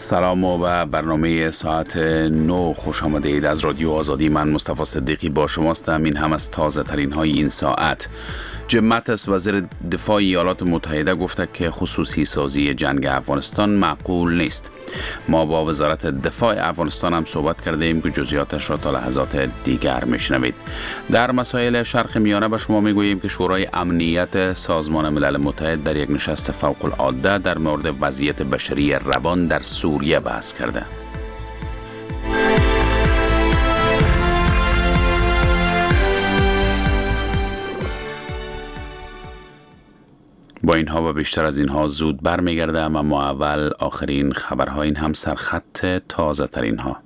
سلام و برنامه ساعت 9 خوش آمدید از رادیو آزادی. من مصطفی صدیقی با شماستم. این هم از تازه ترین های این ساعت. جیم ماتیس وزیر دفاع ایالات متحده گفته که خصوصی سازی جنگ افغانستان معقول نیست. ما با وزارت دفاع افغانستان هم صحبت کرده ایم که جزئیاتش را تا لحظات دیگر میشنوید. در مسائل شرق میانه به شما میگوییم که شورای امنیت سازمان ملل متحد در یک نشست فوق العاده در مورد وضعیت بشری روان در سوریه بحث کرده. با اینها و بیشتر از اینها زود برمیگرده، اما ما اول آخرین خبرها، این هم سرخط تازه ترین ها.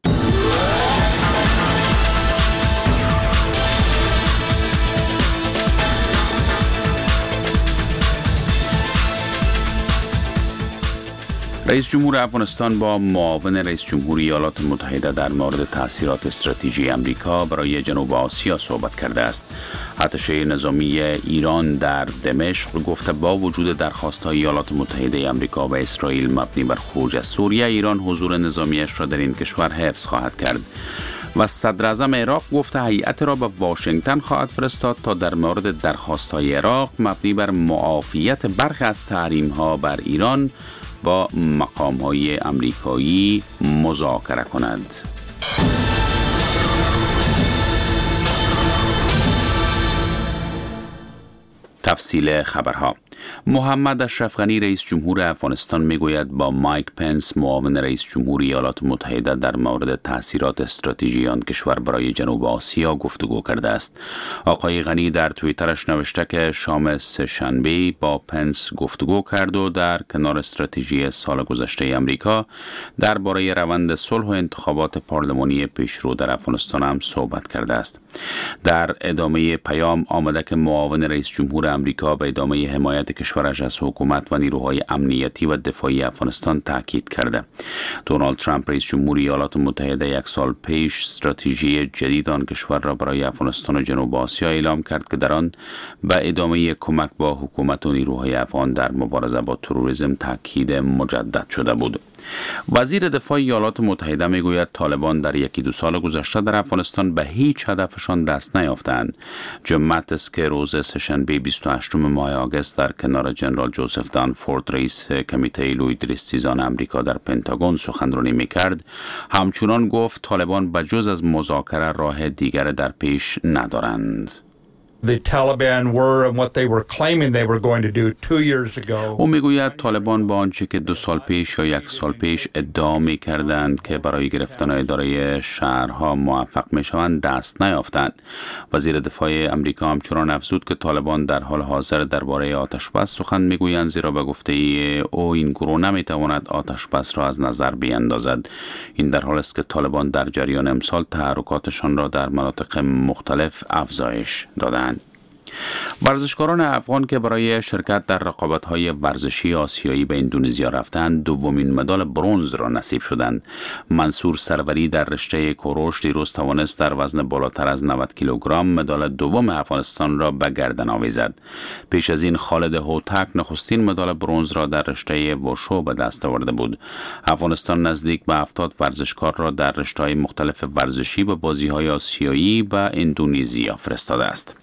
رئیس جمهور افغانستان با معاون رئیس جمهور ایالات متحده در مورد تأثیرات استراتژی امریکا برای جنوب آسیا صحبت کرده است. ارتش نظامی ایران در دمشق گفته با وجود درخواست‌های ایالات متحده امریکا و اسرائیل مبنی بر خروج از سوریه، ایران حضور نظامیش را در این کشور حفظ خواهد کرد. و صدر اعظم عراق گفته هیئت را به واشنگتن خواهد فرستاد تا در مورد درخواست‌های عراق مبنی بر معافیت برخی از تحریم‌ها بر ایران با مقام‌های امریکایی مذاکره کند. تفصیل خبرها. محمد اشرف غنی رئیس جمهور افغانستان میگوید با مایک پنس معاون رئیس جمهور ایالات متحده در مورد تأثیرات استراتژی آن کشور برای جنوب آسیا گفتگو کرده است. آقای غنی در توییترش نوشته که شام سه‌شنبه با پنس گفتگو کرد و در کنار استراتژی سال گذشته امریکا درباره روند صلح و انتخابات پارلمانی پیشرو در افغانستان هم صحبت کرده است. در ادامه پیام آمده که معاون رئیس جمهور امریکا به ادامه حمایت کشورش از حکومت و نیروهای امنیتی و دفاعی افغانستان تاکید کرده. دونالد ترامپ رئیس جمهور ایالات متحده یک سال پیش استراتژی جدید آن کشور را برای افغانستان و جنوب آسیا اعلام کرد که در آن به ادامه کمک با حکومت و نیروهای افغان در مبارزه با تروریسم تاکید مجدد شده بود. وزیر دفاع ایالات متحده میگوید طالبان در یکی دو سال گذشته در افغانستان به هیچ هدفشان دست نیافتند. جیم ماتیس که روز سه‌شنبه 28 ماه آگوست در کنار جنرال جوزف دانفورد رئیس کمیته لویدریستیزان امریکا در پنتاگون سخنرانی میکرد، همچنان گفت طالبان به جز از مذاکره راه دیگر در پیش ندارند. The Taliban were and what they were claiming they were going to do 2 years ago. او میگوید طالبان با آنچه که 2 سال پیش یا 1 سال پیش ادعا می‌کردند که برای گرفتن اداره شهرها موفق می‌شوند دست نیافتند. وزیر دفاع امریکا همچنان افزود که طالبان در حال حاضر درباره آتش‌بس سخن می‌گویند، زیرا به گفته او این گروه نمی‌تواند آتش‌بس را از نظر بیاندازد. این در حالی است که طالبان در جریان امسال تحرکاتشان را در مناطق مختلف افزایش دادند. ورزشکاران افغان که برای شرکت در رقابت‌های ورزشی آسیایی به اندونزیا رفتند، دومین مدال برنز را نصیب شدند. منصور سروری در رشته کوروش دیروز توانست در وزن بالاتر از 90 کیلوگرم مدال دوم افغانستان را به گردن آویزد. پیش از این خالد هوتک نخستین مدال برنز را در رشته وشو به دست آورده بود. افغانستان نزدیک به 70 ورزشکار را در رشته‌های مختلف ورزشی به بازی‌های آسیایی و اندونزیا فرستاده است.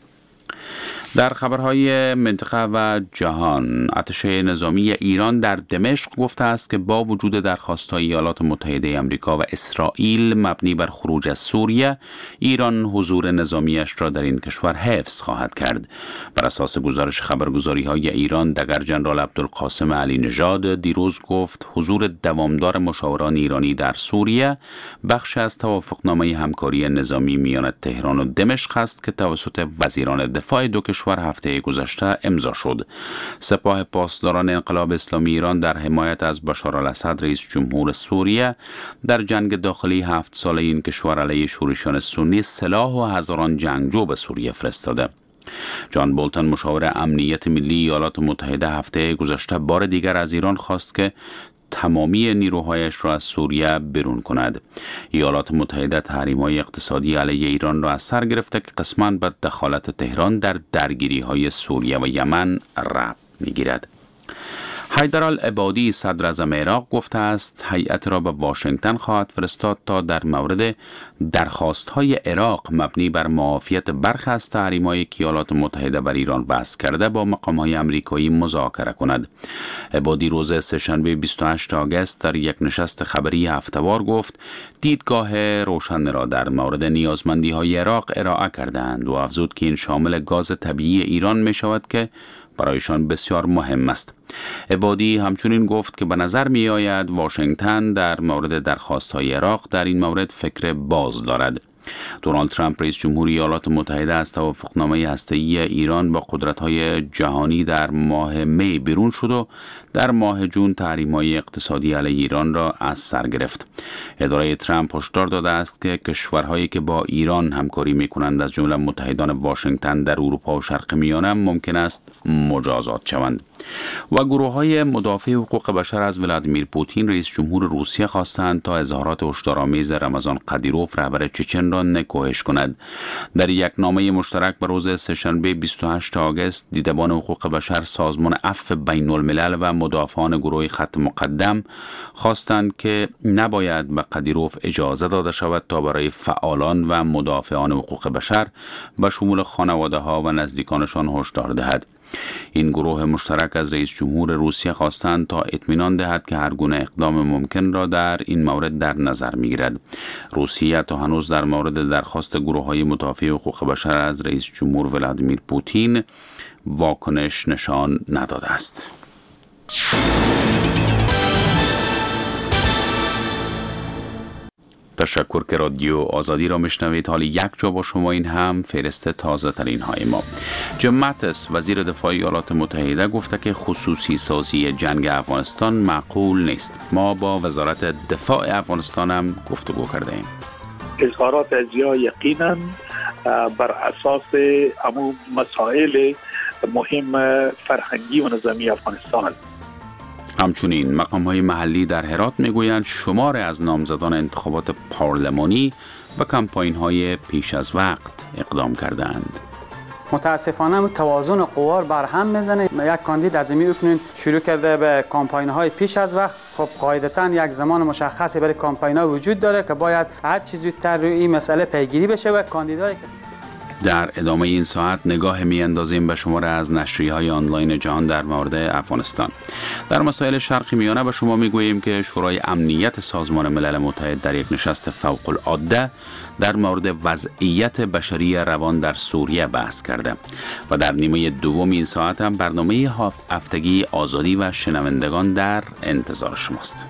در خبرهای منطقه و جهان، ارتش نظامی ایران در دمشق گفته است که با وجود درخواست‌های ایالات متحده آمریکا و اسرائیل مبنی بر خروج از سوریه، ایران حضور نظامیش را در این کشور حفظ خواهد کرد. بر اساس گزارش خبرگزاری‌های ایران، دگر ژنرال عبدالقاسم علی نژاد دیروز گفت حضور دوامدار مشاوران ایرانی در سوریه بخش از توافقنامه همکاری نظامی میان تهران و دمشق است که توسط وزیران دفاع دو کشور هفته گذشته امضا شد. سپاه پاسداران انقلاب اسلامی ایران در حمایت از بشار الاسد رئیس جمهور سوریه در جنگ داخلی 7 ساله این کشور علیه شورشیان سنی سلاح و هزاران جنگجو به سوریه فرستاده. جان بولتن مشاور امنیت ملی ایالات متحده هفته گذشته بار دیگر از ایران خواست که تمامی نیروهایش را از سوریه بیرون کند. ایالات متحده تحریم‌های اقتصادی علیه ایران را از سر گرفته که قسماً به دخالت تهران در درگیری‌های سوریه و یمن ربط می‌گیرد. حیدرالعبادی صدر اعظم عراق گفته است هیئت را به واشنگتن خواهد فرستاد تا در مورد درخواست‌های عراق مبنی بر معافیت برخی از تحریم‌های که ایالات متحده بر ایران وضع کرده با مقام‌های آمریکایی مذاکره کند. عبادی روز سه‌شنبه 28 آگوست در یک نشست خبری هفته‌وار گفت دیدگاه روشن را در مورد نیازمندی‌های عراق ارائه کردند و افزود که این شامل گاز طبیعی ایران می‌شود که برایشان بسیار مهم است. عبادی همچنین گفت که به نظر می آید واشنگتن در مورد درخواست‌های عراق در این مورد فکر باز دارد. دونالد ترامپ رئیس جمهوری ایالات متحده از توافقنامه هسته‌ای ایران با قدرت‌های جهانی در ماه می بیرون شد و در ماه جون تحریم‌های اقتصادی علیه ایران را از سر گرفت. اداره ترامپ هشدار داده است که کشورهایی که با ایران همکاری می‌کنند از جمله متحدان واشنگتن در اروپا و شرق میانه ممکن است مجازات شوند. و گروه‌های مدافع حقوق بشر از ولادیمیر پوتین رئیس جمهور روسیه خواستند تا اظهارات هشدارآمیز رمضان قدیروف رهبر چچن را نکوهش کند. در یک نامه مشترک به روز سه‌شنبه 28 آگوست دیدبان حقوق بشر سازمان عفو بین‌الملل و مدافعان گروه خط مقدم خواستند که نباید به قدیروف اجازه داده شود تا برای فعالان و مدافعان حقوق بشر به شمول خانواده‌ها و نزدیکانشان هشدار دهد. این گروه مشترک از رئیس جمهور روسیه خواستند تا اطمینان دهد که هر گونه اقدام ممکن را در این مورد در نظر می‌گیرد. روسیه تا هنوز در مورد درخواست گروه‌های مدافع حقوق بشر از رئیس جمهور ولادیمیر پوتین واکنش نشان نداده است. تشکر که رادیو آزادی را میشنوید. حالی یک جا با شما این هم فهرست تازه ترین های ما. جیم ماتیس وزیر دفاع ایالات متحده گفته که خصوصی سازی جنگ افغانستان معقول نیست. ما با وزارت دفاع افغانستان هم گفتگو کرده ایم. اظهارات از یقینا بر اساس همون مسائل مهم فرهنگی و نظامی افغانستان. همچنین مقام‌های محلی در هرات میگویند شمار از نامزدان انتخابات پارلمانی و کمپاین‌های پیش از وقت اقدام کردند. متاسفانه توازن قوا بر هم میزنه. یک کاندید از می اکنون شروع کرده به کمپاین‌های پیش از وقت. خب قاعدتاً یک زمان مشخصی برای کمپاین‌ها وجود داره که باید هر چیز زودتر روی این مسئله پیگیری بشه و کاندیدایی در ادامه این ساعت نگاه می‌اندازیم به شمار از نشریه‌های آنلاین جهان در مورد افغانستان. در مسائل شرق میانه به شما میگوییم که شورای امنیت سازمان ملل متحد در یک نشست فوق‌العاده در مورد وضعیت بشری روان در سوریه بحث کرده و در نیمه دوم این ساعت هم برنامه هفتگی آزادی و شنوندگان در انتظار شماست.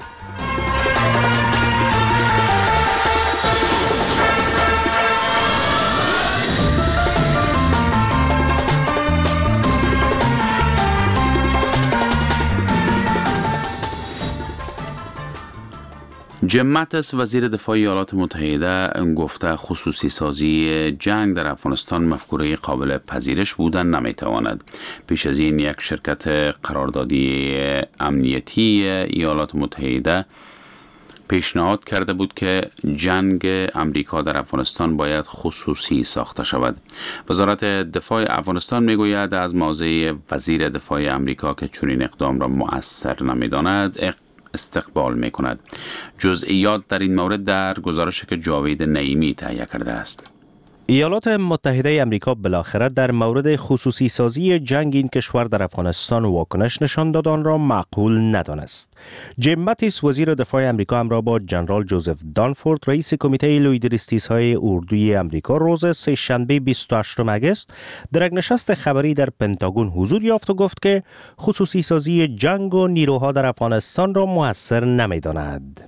جیم ماتیس وزیر دفاع ایالات متحده گفته خصوصی سازی جنگ در افغانستان مفکوره قابل پذیرش بودن نمیتواند. پیش از این یک شرکت قراردادی امنیتی ایالات متحده پیشنهاد کرده بود که جنگ امریکا در افغانستان باید خصوصی ساخته شود. وزارت دفاع افغانستان میگوید از موضع وزیر دفاع امریکا که چنین اقدام را مؤثر نمیداند استقبال می کند. جزئیات در این مورد در گزارشی که جاوید نعیمی تهیه کرده است. ایالات متحده آمریکا بالاخره در مورد خصوصی سازی جنگ این کشور در افغانستان واکنش نشان داد آن را معقول ندانست. جیم ماتیس وزیر دفاع آمریکا همراه با جنرال جوزف دانفورد رئیس کمیته لویدریستیس‌های اردوی آمریکا روز سه‌شنبه 28 آگوست در یک نشست خبری در پنتاگون حضور یافت و گفت که خصوصی سازی جنگ و نیروها در افغانستان را مؤثر نمی‌داند.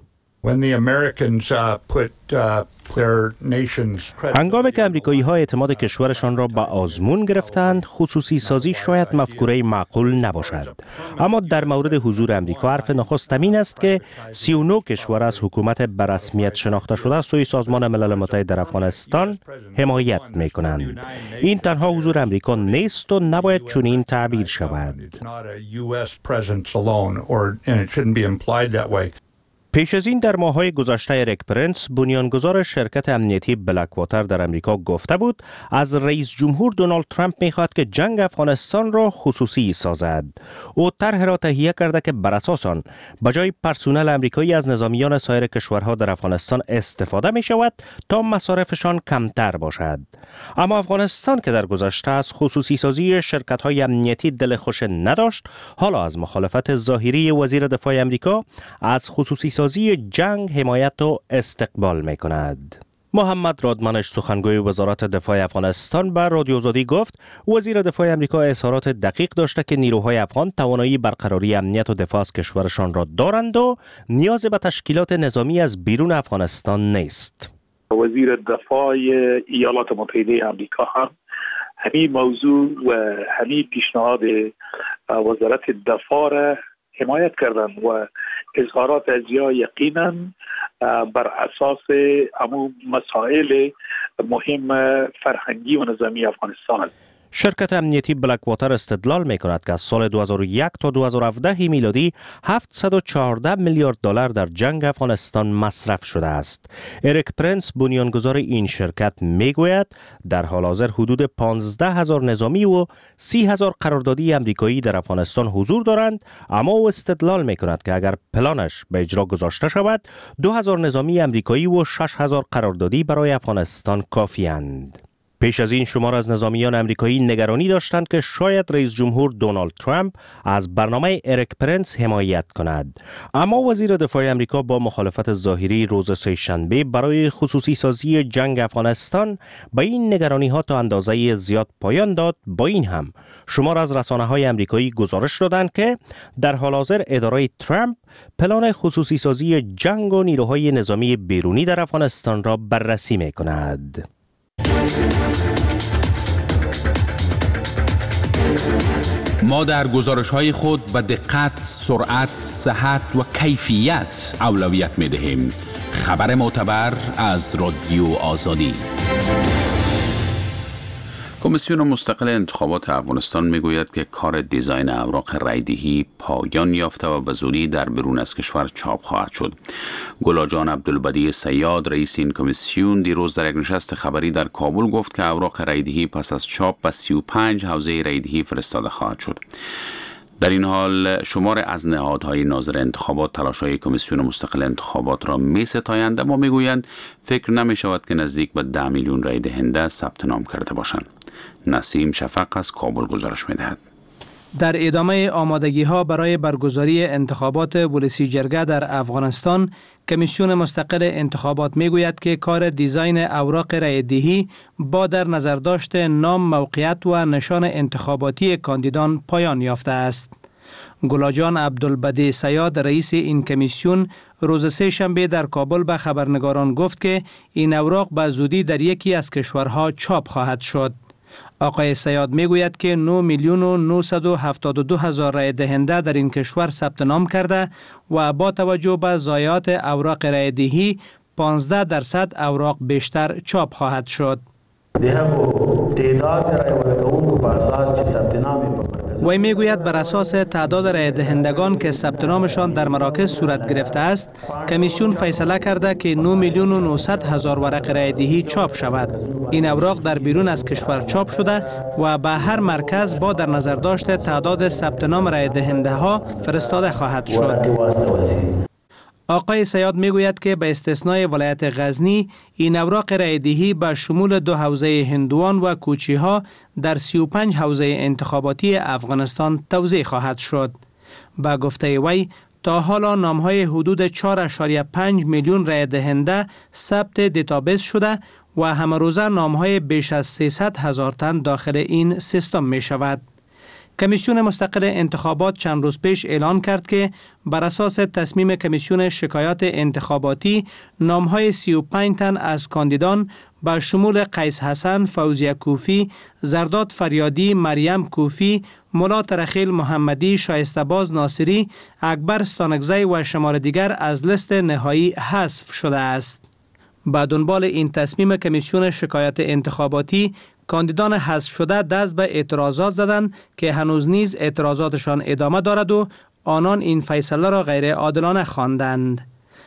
هنگامی که امریکایی‌ها اعتماد کشورشان را به آزمون گرفتند، خصوصی سازی شاید مفکوره معقول نباشد. اما در مورد حضور امریکا حرف نخست این است که 39 کشور از حکومت به رسمیت شناخته شده سوی سازمان ملل متحد در افغانستان حمایت می‌کنند. این تنها حضور امریکا نیست و نباید چنین تعبیر شود. پیش از این در ماه‌های گذشته اریک پرنس بنیانگذار شرکت امنیتی بلک‌واتر در امریکا گفته بود از رئیس جمهور دونالد ترامپ می‌خواهد که جنگ افغانستان را خصوصی سازد. او طرح را تهیه کرده که بر اساس آن بجای پرسنل امریکایی از نظامیان سایر کشورها در افغانستان استفاده می‌شود تا مصارفشان کمتر باشد. اما افغانستان که در گذشته از خصوصی سازی شرکت‌های امنیتی دل خوش نداشت، حالا از مخالفت ظاهری وزیر دفاع امریکا از خصوصی سازی جنگ حمایت و استقبال می کند. محمد رادمنش سخنگوی وزارت دفاع افغانستان به رادیو آزادی گفت وزیر دفاع امریکا اظهارات دقیق داشته که نیروهای افغان توانایی برقراری امنیت و دفاع از کشورشان را دارند و نیاز به تشکیلات نظامی از بیرون افغانستان نیست. وزیر دفاع ایالات متحده آمریکا هم همین موضوع و همین پیشنهاد وزارت دفاع را حمایت کردند و اظهارات از یقینا بر اساس همون مسائل مهم فرهنگی و نظامی افغانستان است. شرکت امنیتی بلک‌واتر استدلال می کند که از سال 2001 تا 2017 میلادی 714 میلیارد دلار در جنگ افغانستان مصرف شده است. اریک پرنس بنیانگذار این شرکت می گوید در حال حاضر حدود 15,000 نظامی و 30,000 قراردادی امریکایی در افغانستان حضور دارند، اما او استدلال می کند که اگر پلانش به اجرا گذاشته شود 2,000 نظامی امریکایی و 6,000 قراردادی برای افغانستان کافی‌اند. پیش از این شمار از نظامیان امریکایی نگرانی داشتند که شاید رئیس جمهور دونالد ترامپ از برنامه اریک پرنس حمایت کند. اما وزیر دفاع امریکا با مخالفت ظاهری روز سه‌شنبه برای خصوصی سازی جنگ افغانستان به این نگرانی ها تا اندازه زیاد پایان داد. با این هم شمار از رسانه‌های امریکایی گزارش دادند که در حال حاضر اداره ترامپ پلان خصوصی سازی جنگ و نیروهای نظامی بیرونی در افغانستان را بررسی می‌کند. ما در گزارش‌های خود به دقت، سرعت، صحت و کیفیت اولویت می‌دهیم. خبر معتبر از رادیو آزادی. کمیسیون مستقل انتخابات افغانستان میگوید که کار دیزاین اوراق رایدهی پایان یافته و به زودی در بیرون از کشور چاپ خواهد شد. گلاجان عبدالبدی صیاد رئیس این کمیسیون دیروز در یک نشست خبری در کابل گفت که اوراق رایدهی پس از چاپ به 35 حوزه رایدهی فرستاده خواهد شد. در این حال شمار از نهادهای ناظر انتخابات تلاش‌های کمیسیون مستقل انتخابات را می‌ستایند، اما می‌گویند فکر نمی‌شود که نزدیک به 10 میلیون رای دهنده ثبت نام کرده باشند. نسیم شفق از کابل گزارش می‌دهد. در ادامه آمادگی‌ها برای برگزاری انتخابات ولسی جرگه در افغانستان، کمیسیون مستقل انتخابات میگوید که کار دیزاین اوراق رایدهی با در نظر داشت نام، موقعیت و نشان انتخاباتی کاندیدان پایان یافته است. گلاجان عبدالبدی صیاد رئیس این کمیسیون روز سه‌شنبه در کابل به خبرنگاران گفت که این اوراق به زودی در یکی از کشورها چاپ خواهد شد. آقای صیاد میگوید که 9 میلیون و 972 هزار رای دهنده در این کشور ثبت نام کرده و با توجه به ضایعات اوراق رای دهی 15% اوراق بیشتر چاپ خواهد شد. وی میگوید بر اساس تعداد رای دهندگان که ثبت نامشان در مراکز صورت گرفته است، کمیسیون فیصله کرده که 9 میلیون و 900 هزار ورق رای دهی چاپ شود. این اوراق در بیرون از کشور چاپ شده و به هر مرکز با در نظر داشت تعداد ثبت نام رای دهنده ها فرستاده خواهد شد. آقای صیاد میگوید که به استثنای ولایت غزنی، این اوراق رایدهی به شمول 2 حوزه هندوان و کوچی ها در 35 حوزه انتخاباتی افغانستان توزیع خواهد شد. با گفته وی تا حالا نامهای حدود 4.5 میلیون رای دهنده ثبت دیتابیس شده و همه روزه نامهای بیش از 300 هزار تن داخل این سیستم می شود. کمیسیون مستقل انتخابات چند روز پیش اعلان کرد که بر اساس تصمیم کمیسیون شکایات انتخاباتی نامهای 35 تن از کاندیدان با شمول قیس حسن، فوزیه کوفی، زرداد فریادی، مریم کوفی، مولا ترخیل محمدی، شایسته‌باز ناصری، اکبر استانکزی و شمار دیگر از لیست نهایی حذف شده است. با دنبال این تصمیم کمیسیون شکایات انتخاباتی، کاندیدان حذف شده دست به اعتراضات زدند که هنوز نیز اعتراضاتشان ادامه دارد و آنان این فیصله را غیر عادلانه خواندند.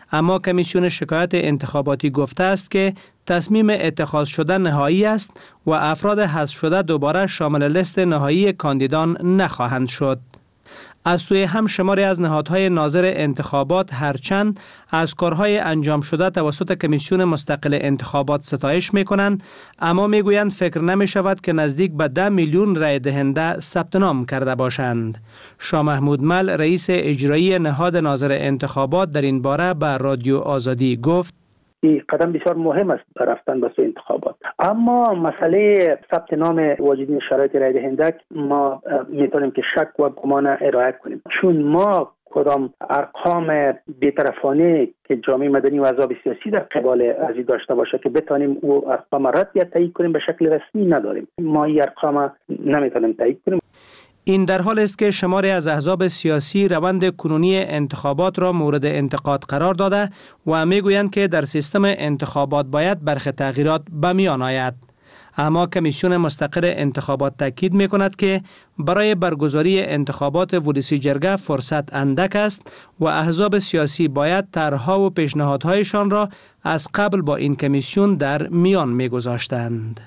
اما کمیسیون شکایات انتخاباتی گفته است که تصمیم اتخاذ شده نهایی است و افراد حذف شده دوباره شامل لیست نهایی کاندیدان نخواهند شد. از سوی هم شماری از نهادهای ناظر انتخابات هرچند از کارهای انجام شده توسط کمیسیون مستقل انتخابات ستایش می‌کنند، اما می‌گویند فکر نمی‌شود که نزدیک به 10 میلیون رای دهنده ثبت نام کرده باشند. شاه محمود مل رئیس اجرایی نهاد ناظر انتخابات در این باره به رادیو آزادی گفت: این قدم بسیار مهم است در رفتن به سوی انتخابات، اما مسئله ثبت نام واجدین شرایط رای دهنده ما میتونیم که شک و گمان ارائه کنیم، چون ما کدام ارقام بی‌طرفانه که جامعه مدنی و احزاب سیاسی در قبال ازی داشته باشه که بتانیم او ارقام رد یا تایید کنیم به شکل رسمی نداریم. ما این ارقام نمیتونیم تایید کنیم. این در حال است که شماری از احزاب سیاسی روند کنونی انتخابات را مورد انتقاد قرار داده و میگویند که در سیستم انتخابات باید برخی تغییرات به میان آید. اما کمیسیون مستقل انتخابات تاکید می‌کند که برای برگزاری انتخابات ولسی جرگه فرصت اندک است و احزاب سیاسی باید طرح‌ها و پیشنهادهایشان را از قبل با این کمیسیون در میان می‌گذاشتند.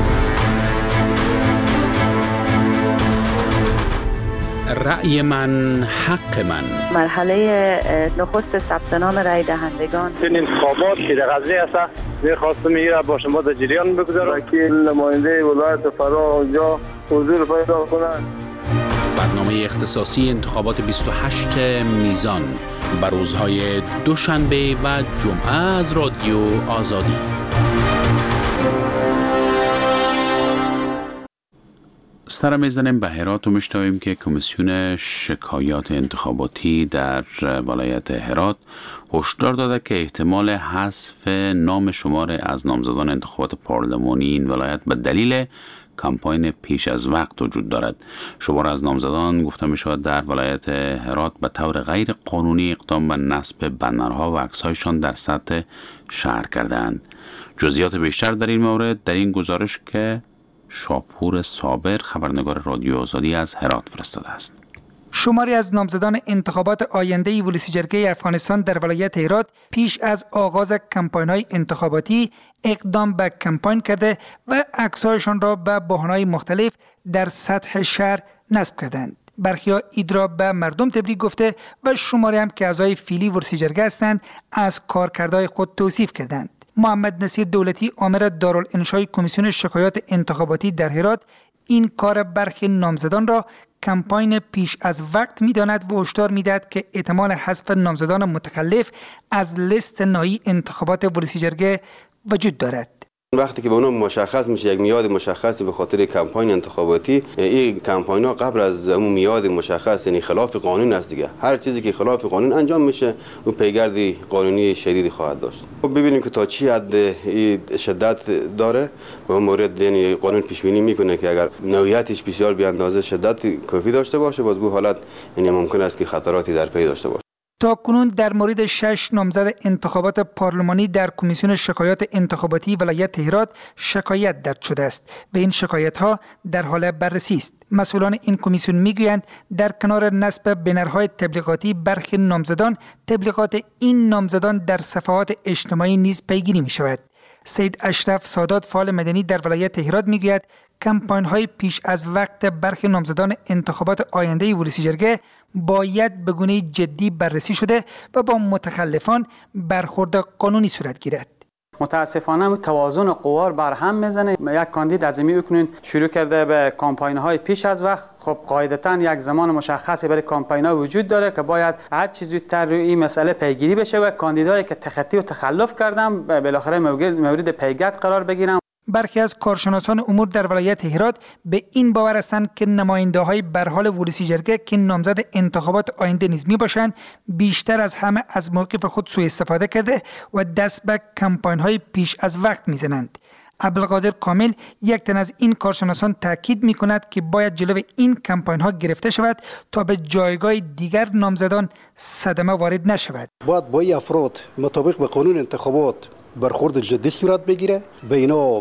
رأی من حق من. مرحله نخست ثبت نام رای دهندگان این انتخابات که در قضیه است می‌خواستم میره با شما در جریان بگذارم که نماینده ولایت فرا اونجا حضور پیدا کنند. برنامه اختصاصی انتخابات 28 میزان بر روزهای دوشنبه و جمعه از رادیو آزادی. سر میزنیم به هرات و میشنویم که کمیسیون شکایات انتخاباتی در ولایت هرات هشدار داده که احتمال حذف نام شمار از نامزدان انتخابات پارلمانی این ولایت به دلیل کمپاین پیش از وقت وجود دارد. شمار از نامزدان گفته می شود در ولایت هرات به طور غیر قانونی اقدام به نصب بنرها و عکس‌هایشان در سطح شهر کردند. جزئیات بیشتر در این مورد در این گزارش که شاپور صابر خبرنگار رادیو آزادی از هرات فرستاده است. شماری از نامزدان انتخابات آینده ولسی جرگه افغانستان در ولایت هرات پیش از آغاز کمپاین‌های انتخاباتی اقدام به کمپاین کرده و عکس‌هایشان را به بهانه‌های مختلف در سطح شهر نصب کردند. برخی‌ها اید را به مردم تبریک گفته و شماری هم که اعضای فیلی ولسی جرگه هستند از کارکردهای خود توصیف کردند. محمد نصیر دولتی آمر دارالانشای کمیسیون شکایات انتخاباتی در هرات این کار برخی نامزدان را کمپاین پیش از وقت می‌داند و هشدار می‌دهد که احتمال حذف نامزدان متخلف از لیست نهایی انتخابات ولسی جرگه وجود دارد. وقتی که به اونها مشخص میشه یک میاد مشخص به خاطر کمپاین انتخاباتی، این کمپاین ها قبل از اون میاد مشخص یعنی خلاف قانون است دیگه. هر چیزی که خلاف قانون انجام میشه اون پیگرد قانونی شدیدی خواهد داشت. ببینیم که تا چی حد شدت داره و اون مورد یعنی قانون پیش بینی میکنه که اگر نوعیتش بسیار به اندازه شدت کافی داشته باشه باز به حالت یعنی ممکن است که خطراتی در پی داشته باشه. تا کنون در مورد 6 نامزد انتخابات پارلمانی در کمیسیون شکایات انتخاباتی ولایت هرات شکایت درج شده است و این شکایت ها در حال بررسی است. مسئولان این کمیسیون میگویند در کنار نصب بنرهای تبلیغاتی برخی نامزدان، تبلیغات این نامزدان در صفحات اجتماعی نیز پیگیری می شود. سید اشرف سادات فعال مدنی در ولایت هرات میگوید کمپاین های پیش از وقت برخی نامزدان انتخابات آینده ولسی جرگه باید به گونه جدی بررسی شده و با متخلفان برخورد قانونی صورت گیرد. متاسفانه توازن قوا بر هم میزنه. یک کاندید از این اکنون شروع کرده به کمپاین های پیش از وقت. خب قاعدتاً یک زمان مشخصی برای کمپاین ها وجود داره که باید هر چیز زودتر روی این مسئله پیگیری بشه و کاندیدایی که تخطی و تخلف کردن بالاخره مورد پیگرد قرار بگیرن. برخی از کارشناسان امور در ولایت هرات به این باور هستند که نماینده‌های برحال ولسی جرگه که نامزد انتخابات آینده نیز میباشند بیشتر از همه از موقف خود سوء استفاده کرده و دست به کمپاین‌های پیش از وقت میزنند. عبدالقادر کامل یک تن از این کارشناسان تاکید میکند که باید جلوی این کمپاین‌ها گرفته شود تا به جایگاه دیگر نامزدان صدمه وارد نشود. باید با این افراد مطابق به قانون انتخابات برخورد جدی صورت بگیره، به اینا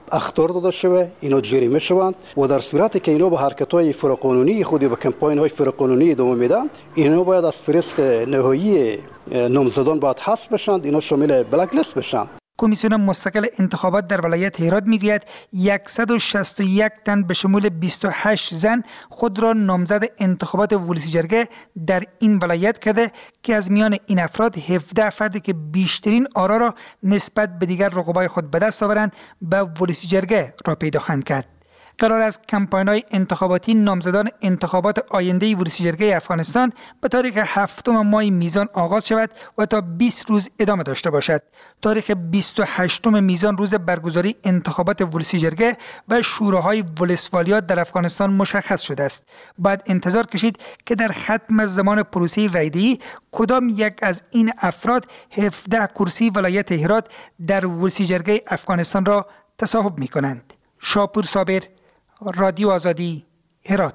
اخطار داده شده، اینا جریمه شوند و در صورتی که اینا به حرکت‌های فراقانونی خودی و کمپاین‌های فراقانونی ادامه میدن، اینا باید از فهرست نهایی نامزدان باید حذف بشن، اینا شامل بلک لیست بشن. کمیسیون مستقل انتخابات در ولایت هرات میگوید 161 تن به شمول 28 زن خود را نامزد انتخابات ولسی جرگه در این ولایت کرده که از میان این افراد 17 فردی که بیشترین آرا را نسبت به دیگر رقبای خود به دست آورند به ولسی جرگه را پیدا خواهند کرد. قرار است کمپاین‌های انتخاباتی نامزدان انتخابات آینده ولسی جرگه افغانستان به تاریخ 7 ماه میزان آغاز شود و تا 20 روز ادامه داشته باشد. تاریخ 28 میزان روز برگزاری انتخابات ولسی جرگه و شوراهای ولسوالیات در افغانستان مشخص شده است. باید انتظار کشید که در ختم زمان پروسه رایدهی کدام یک از این افراد 17 کرسی ولایت هرات در ولسی جرگه افغانستان را تصاحب می‌کنند. شاپور صابر، رادیو آزادی، هرات.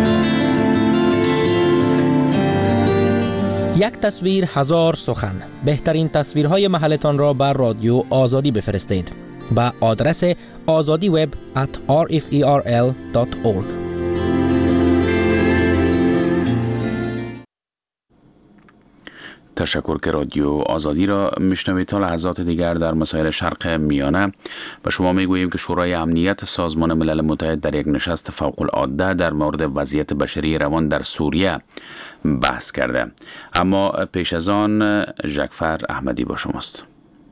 یک تصویر هزار سخن. بهترین تصویرهای محلتان را بر رادیو آزادی بفرستید به آدرس azadiweb@rferl.org. تشکر که رادیو آزادی را میشنوید. تا لحظات دیگر در مسائل شرق میانه به شما میگوییم که شورای امنیت سازمان ملل متحد در یک نشست فوق العاده در مورد وضعیت بشری روان در سوریه بحث کرده. اما پیش از آن ژکفر احمدی با شماست.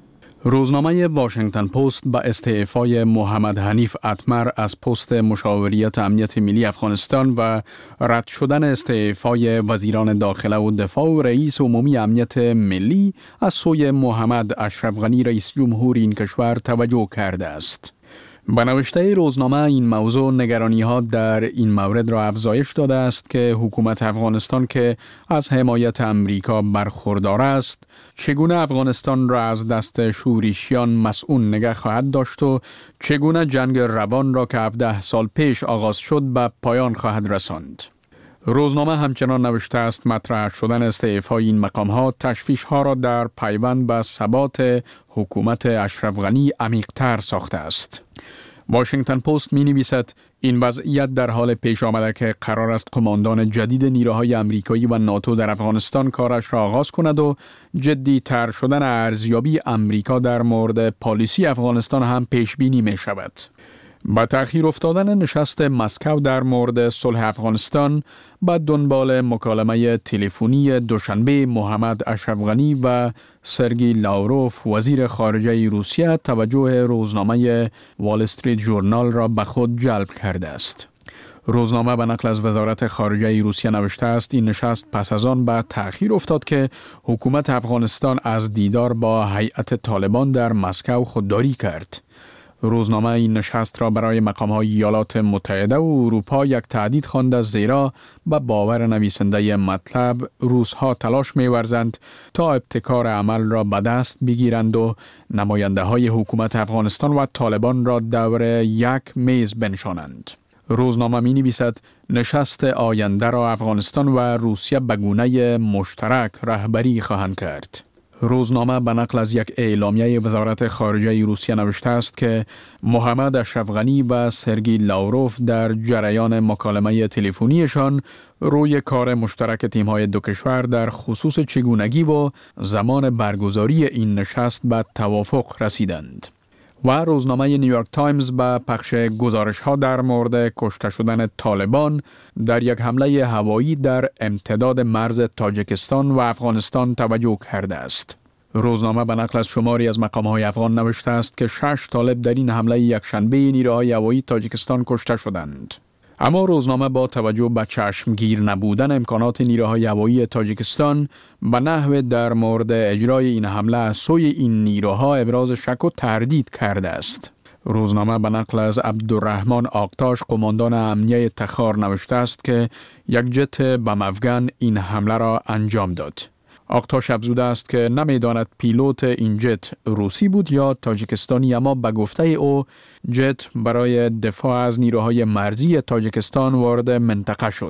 روزنامه واشنگتن پست به استعفای محمد حنیف اتمر از پست مشاوریت امنیت ملی افغانستان و رد شدن استعفای وزیران داخله و دفاع و رئیس عمومی امنیت ملی از سوی محمد اشرف غنی رئیس جمهور این کشور توجه کرده است. به نوشته روزنامه این موضوع نگرانی‌ها در این مورد را افزایش داده است که حکومت افغانستان که از حمایت امریکا برخوردار است، چگونه افغانستان را از دست شورشیان مسئول نگه خواهد داشت و چگونه جنگ روان را که 17 سال پیش آغاز شد به پایان خواهد رساند. روزنامه همچنان نوشته است مطرح شدن استعفای این مقام‌ها تشویش‌ها را در پیوند به ثبات حکومت اشرف غنی عمیق‌تر ساخته است. واشنگتن پست می‌نویسد این وضعیت در حال پیش آمده که قرار است قماندان جدید نیروهای آمریکایی و ناتو در افغانستان کارش را آغاز کند و جدی تر شدن ارزیابی آمریکا در مورد پالیسی افغانستان هم پیش بینی می شود. با تأخیر افتادن نشست مسکو در مورد صلح افغانستان با دنبال مکالمه تلفنی دوشنبه محمد اشرف غنی و سرگئی لاوروف وزیر خارجه روسیه توجه روزنامه وال استریت ژورنال را به خود جلب کرده است. روزنامه به نقل از وزارت خارجه روسیه نوشته است این نشست پس از آن به تأخیر افتاد که حکومت افغانستان از دیدار با هیئت طالبان در مسکو خودداری کرد. روزنامه این نشست را برای مقام‌های ایالات متحده و اروپا یک تهدید خوانده زیرا به باور نویسنده مطلب روس‌ها تلاش می‌ورزند تا ابتکار عمل را به دست بگیرند و نماینده‌های حکومت افغانستان و طالبان را دور یک میز بنشانند. روزنامه می‌نویسد نشست آینده را افغانستان و روسیه به گونه مشترک رهبری خواهند کرد. روزنامه به نقل از یک اعلامیه وزارت خارجه روسیه نوشته است که محمد اشرف غنی و سرگئی لاوروف در جریان مکالمه تلفنیشان روی کار مشترک تیم‌های دو کشور در خصوص چگونگی و زمان برگزاری این نشست به توافق رسیدند. و روزنامه نیویورک تایمز به پخش گزارش‌ها در مورد کشته شدن طالبان در یک حمله هوایی در امتداد مرز تاجیکستان و افغانستان توجه کرده است. روزنامه به نقل از شماری از مقام‌های افغان نوشته است که 6 طالب در این حمله یکشنبه نیروهای هوایی تاجیکستان کشته شدند. اما روزنامه با توجه به چشمگیر نبودن امکانات نیروهای هوایی تاجیکستان به نحو در مورد اجرای این حمله از سوی این نیروها ابراز شک و تردید کرده است. روزنامه به نقل از عبدالرحمن آقتاش قماندان امنیه تخار نوشته است که یک جت بم افغان این حمله را انجام داد. آقتاش افزوده است که نمیداند پیلوت این جت روسی بود یا تاجیکستانی، اما به گفته او جت برای دفاع از نیروهای مرزی تاجیکستان وارد منطقه شد.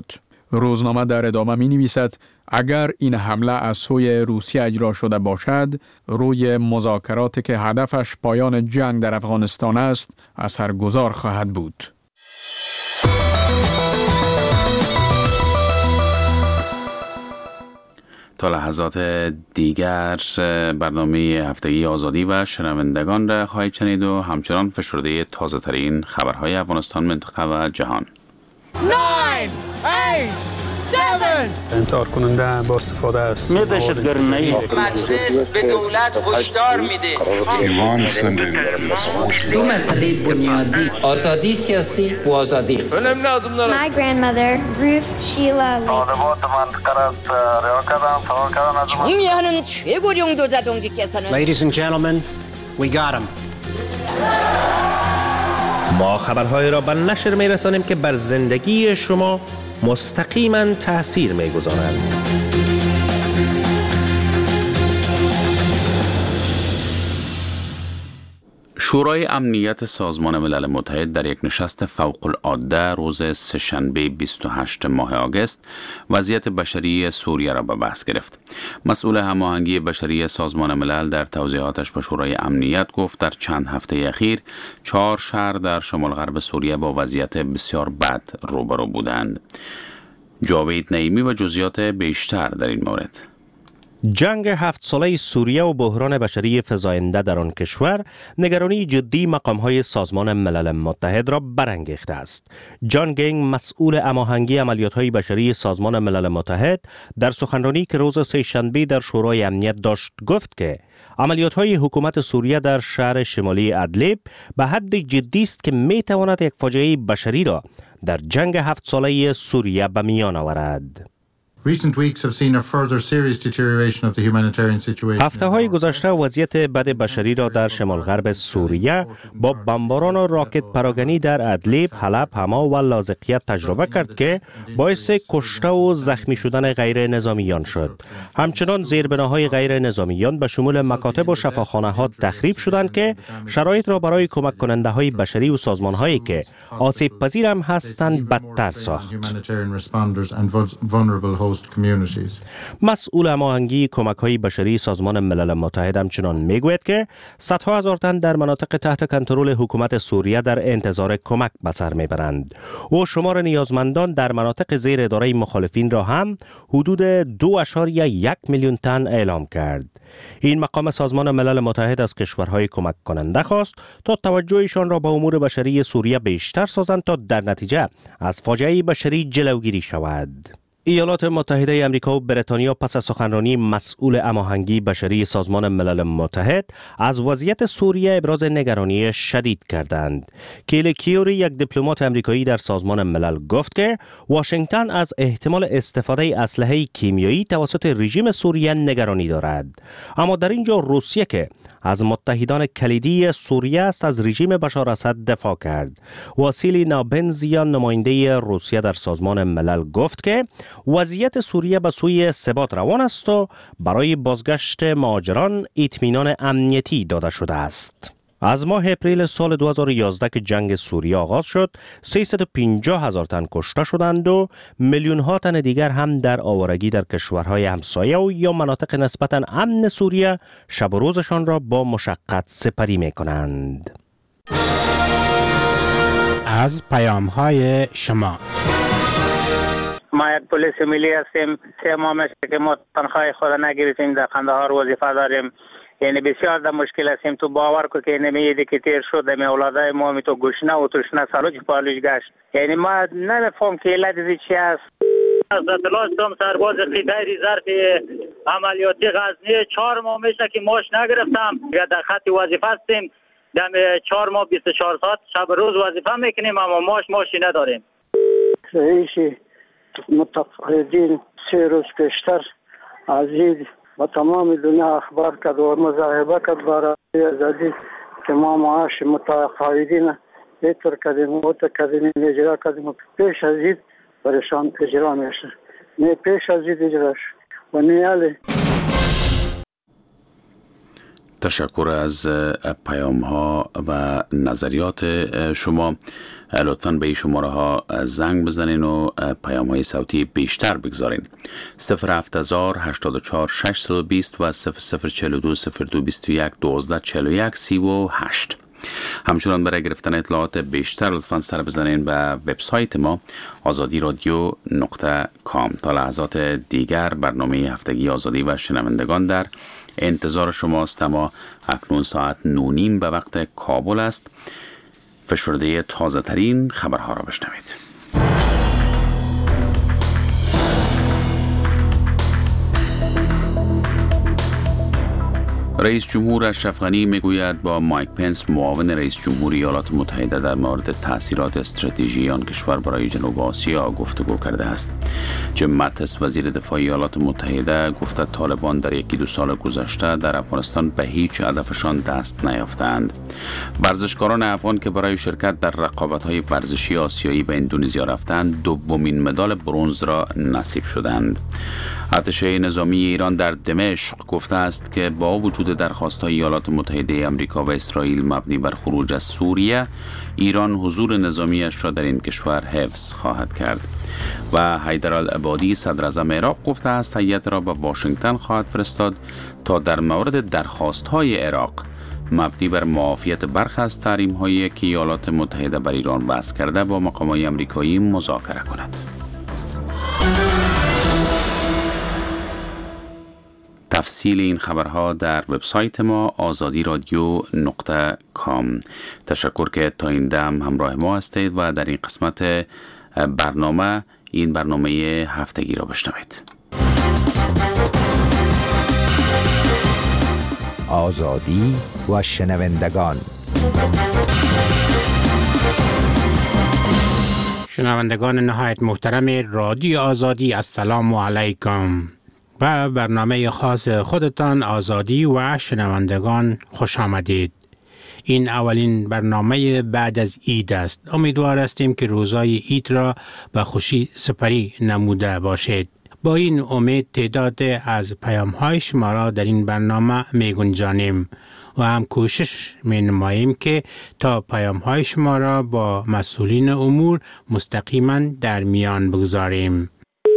روزنامه در ادامه می نویسد اگر این حمله از سوی روسیه اجرا شده باشد، روی مذاکراتی که هدفش پایان جنگ در افغانستان است، اثرگذار خواهد بود. تا لحظات دیگر برنامه هفتگی آزادی و شنوندگان را خواهید شنید و همچنان فشرده تازه ترین خبرهای افغانستان، منطقه و جهان. 9 8 7 انتحار کننده با استفاده از دهشتگری مجلس به دولت هشدار میده ایمان دو مسئله بنیادی، آزادی سیاسی و آزادی اقتصادی. My grandmother Ruth Sheila 총리하는 최고령 도자동지께서는 Ladies and gentlemen, we got him. ما خبرهای را به نشر می رسانیم که بر زندگی شما مستقیما تأثیر می گذارند. شورای امنیت سازمان ملل متحد در یک نشست فوق العاده روز سه‌شنبه 28 ماه آگوست وضعیت بشری سوریه را به بحث گرفت. مسئول هماهنگی بشری سازمان ملل در توضیحاتش به شورای امنیت گفت در چند هفته اخیر 4 شهر در شمال غرب سوریه با وضعیت بسیار بد روبرو بودند. جاوید نعیمی و جزئیات بیشتر در این مورد. جنگ 7 ساله سوریه و بحران بشری فزاینده در آن کشور نگرانی جدی مقام‌های سازمان ملل متحد را برانگیخته است. جان گینگ، مسئول هماهنگی عملیات‌های بشری سازمان ملل متحد، در سخنرانی که روز سه‌شنبه در شورای امنیت داشت گفت که عملیات‌های حکومت سوریه در شهر شمالی ادلیب به حد جدی است که می‌تواند یک فاجعه بشری را در جنگ 7 ساله سوریه به میان آورد. هفته‌های گذشته وضعیت بد بشری را در شمال غرب سوریه با بمباران و راکت پراگنی در ادلیب، حلب، حما و لاذقیه تجربه کرد که باعث کشته و زخمی شدن غیر نظامیان شد. همچنان زیربناهای غیر نظامیان به شمول مکاتب و شفاخانه‌ها تخریب شدند که شرایط را برای کمک کننده های بشری و سازمان هایی که آسیب پذیر هم هستند بدتر ساخت. مسئول هماهنگی کمک‌های بشری سازمان ملل متحد همچنان میگوید که صدها هزار تن در مناطق تحت کنترل حکومت سوریه در انتظار کمک به سر میبرند. او شمار نیازمندان در مناطق زیر اداره مخالفین را هم حدود 2.1 میلیون تن اعلام کرد. این مقام سازمان ملل متحد از کشورهای کمک کننده خواست تا توجهشان را به امور بشری سوریه بیشتر سازند تا در نتیجه از فاجعه بشری جلوگیری شود. ایالات متحده آمریکا و بریتانیا پس از سخنرانی مسئول هماهنگی بشری سازمان ملل متحد از وضعیت سوریه ابراز نگرانی شدید کردند. کیل کیوری، یک دیپلمات آمریکایی در سازمان ملل، گفت که واشنگتن از احتمال استفاده اسلحه کیمیایی توسط رژیم سوریه نگرانی دارد. اما در اینجا روسیه که از متحدان کلیدی سوریه است از رژیم بشار اسد دفاع کرد. واسیلی نابنزیان، نماینده روسیه در سازمان ملل، گفت که وضعیت سوریه به سوی ثبات روان است و برای بازگشت مهاجران اطمینان امنیتی داده شده است. از ماه اپریل سال 2011 که جنگ سوریه آغاز شد، 350,000 تن کشته شدند و میلیون ها تن دیگر هم در آوارگی در کشورهای همسایه و یا مناطق نسبتاً امن سوریه شب و روزشان را با مشقت سپری می کنند. از پیام‌های شما. ما یک پلیس ملی هستیم. 3 ماه میشه که ما تنخواه خود نگرفتیم، در قندهار وظیفه داریم. یعنی بسیار در مشکل هستیم. تو باور کو که نمیدی که تیر شد می اولادای ما می تو گشنه و تشنه سالوچ پالوش گشت. یعنی ما نمیفهم که علت چی است. از اطلاع دادم سرباز قیدری ظرف عملیاتی غزنی 4 ماه میشه که ماش نگرفتم. در خط وظیفه هستیم. دم 4 ماه 24 ساعت شب روز وظیفه میکنیم اما ماشی نداریم. رئیس متقاعدین 3 روز پیشتر عزیز و تمام دنیا اخبار کرد و مصاحبه کرد برای آزادی که ما معاش متقاعدین ایتر کردیم و کردیم اجرا کردیم. پیش از این برشان اجرا میشه، نه پیش از این اجراش و نیاله. تشکر از پیام ها و نظریات شما. لطفاً به این شماره ها زنگ بزنین و پیام های صوتی بیشتر بگذارین. 08084 و 0042 0221 1241 38. همچنان برای گرفتن اطلاعات بیشتر لطفاً سر بزنین به وبسایت ما azadiradyo.com. تا لحظات دیگر برنامه هفتگی آزادی و شنوندگان در انتظار شماست. اما اکنون ساعت 9:30 به وقت کابل است. فشرده تازه ترین خبرها را بشنوید. رئیس جمهور اشرف غنی میگوید با مایک پنس معاون رئیس جمهور ایالات متحده در مورد تأثیرات استراتژیکی آن کشور برای جنوب آسیا گفتگو کرده است. جیم ماتیس وزیر دفاع ایالات متحده گفت طالبان در 1-2 سال گذشته در افغانستان به هیچ هدفشان دست نیافتند. ورزشکاران افغان که برای شرکت در رقابت‌های ورزشی آسیایی به اندونزیا رفتند دومین مدال برنز را نصیب شدند. ارتش نظامی ایران در دمشق گفته است که با وجود درخواست‌های ایالات متحده آمریکا و اسرائیل مبنی بر خروج از سوریه، ایران حضور نظامیش را در این کشور حفظ خواهد کرد. و حیدرالعبادی صدر اعظم عراق گفته است هیئت را به واشنگتن خواهد فرستاد تا در مورد درخواست‌های عراق مبنی بر معافیت برخی از تحریم‌هایی که ایالات متحده بر ایران وضع کرده با مقامات آمریکایی مذاکره کند. تفصیل این خبرها در وبسایت ما azadiradyo.com. تشکر که تا این دم همراه ما هستید و در این قسمت برنامه این برنامه هفتگی را بشنوید. آزادی و شنوندگان. شنوندگان نهایت محترم رادیو آزادی، السلام علیکم. و برنامه خاص خودتان آزادی و شنوندگان خوش آمدید. این اولین برنامه بعد از عید است. امیدوار هستیم که روزای عید را به خوشی سپری نموده باشید. با این امید تعداد از پیام‌های شما را در این برنامه می گنجانیم و هم کوشش می نماییم که تا پیام‌های شما را با مسئولین امور مستقیما در میان بگذاریم.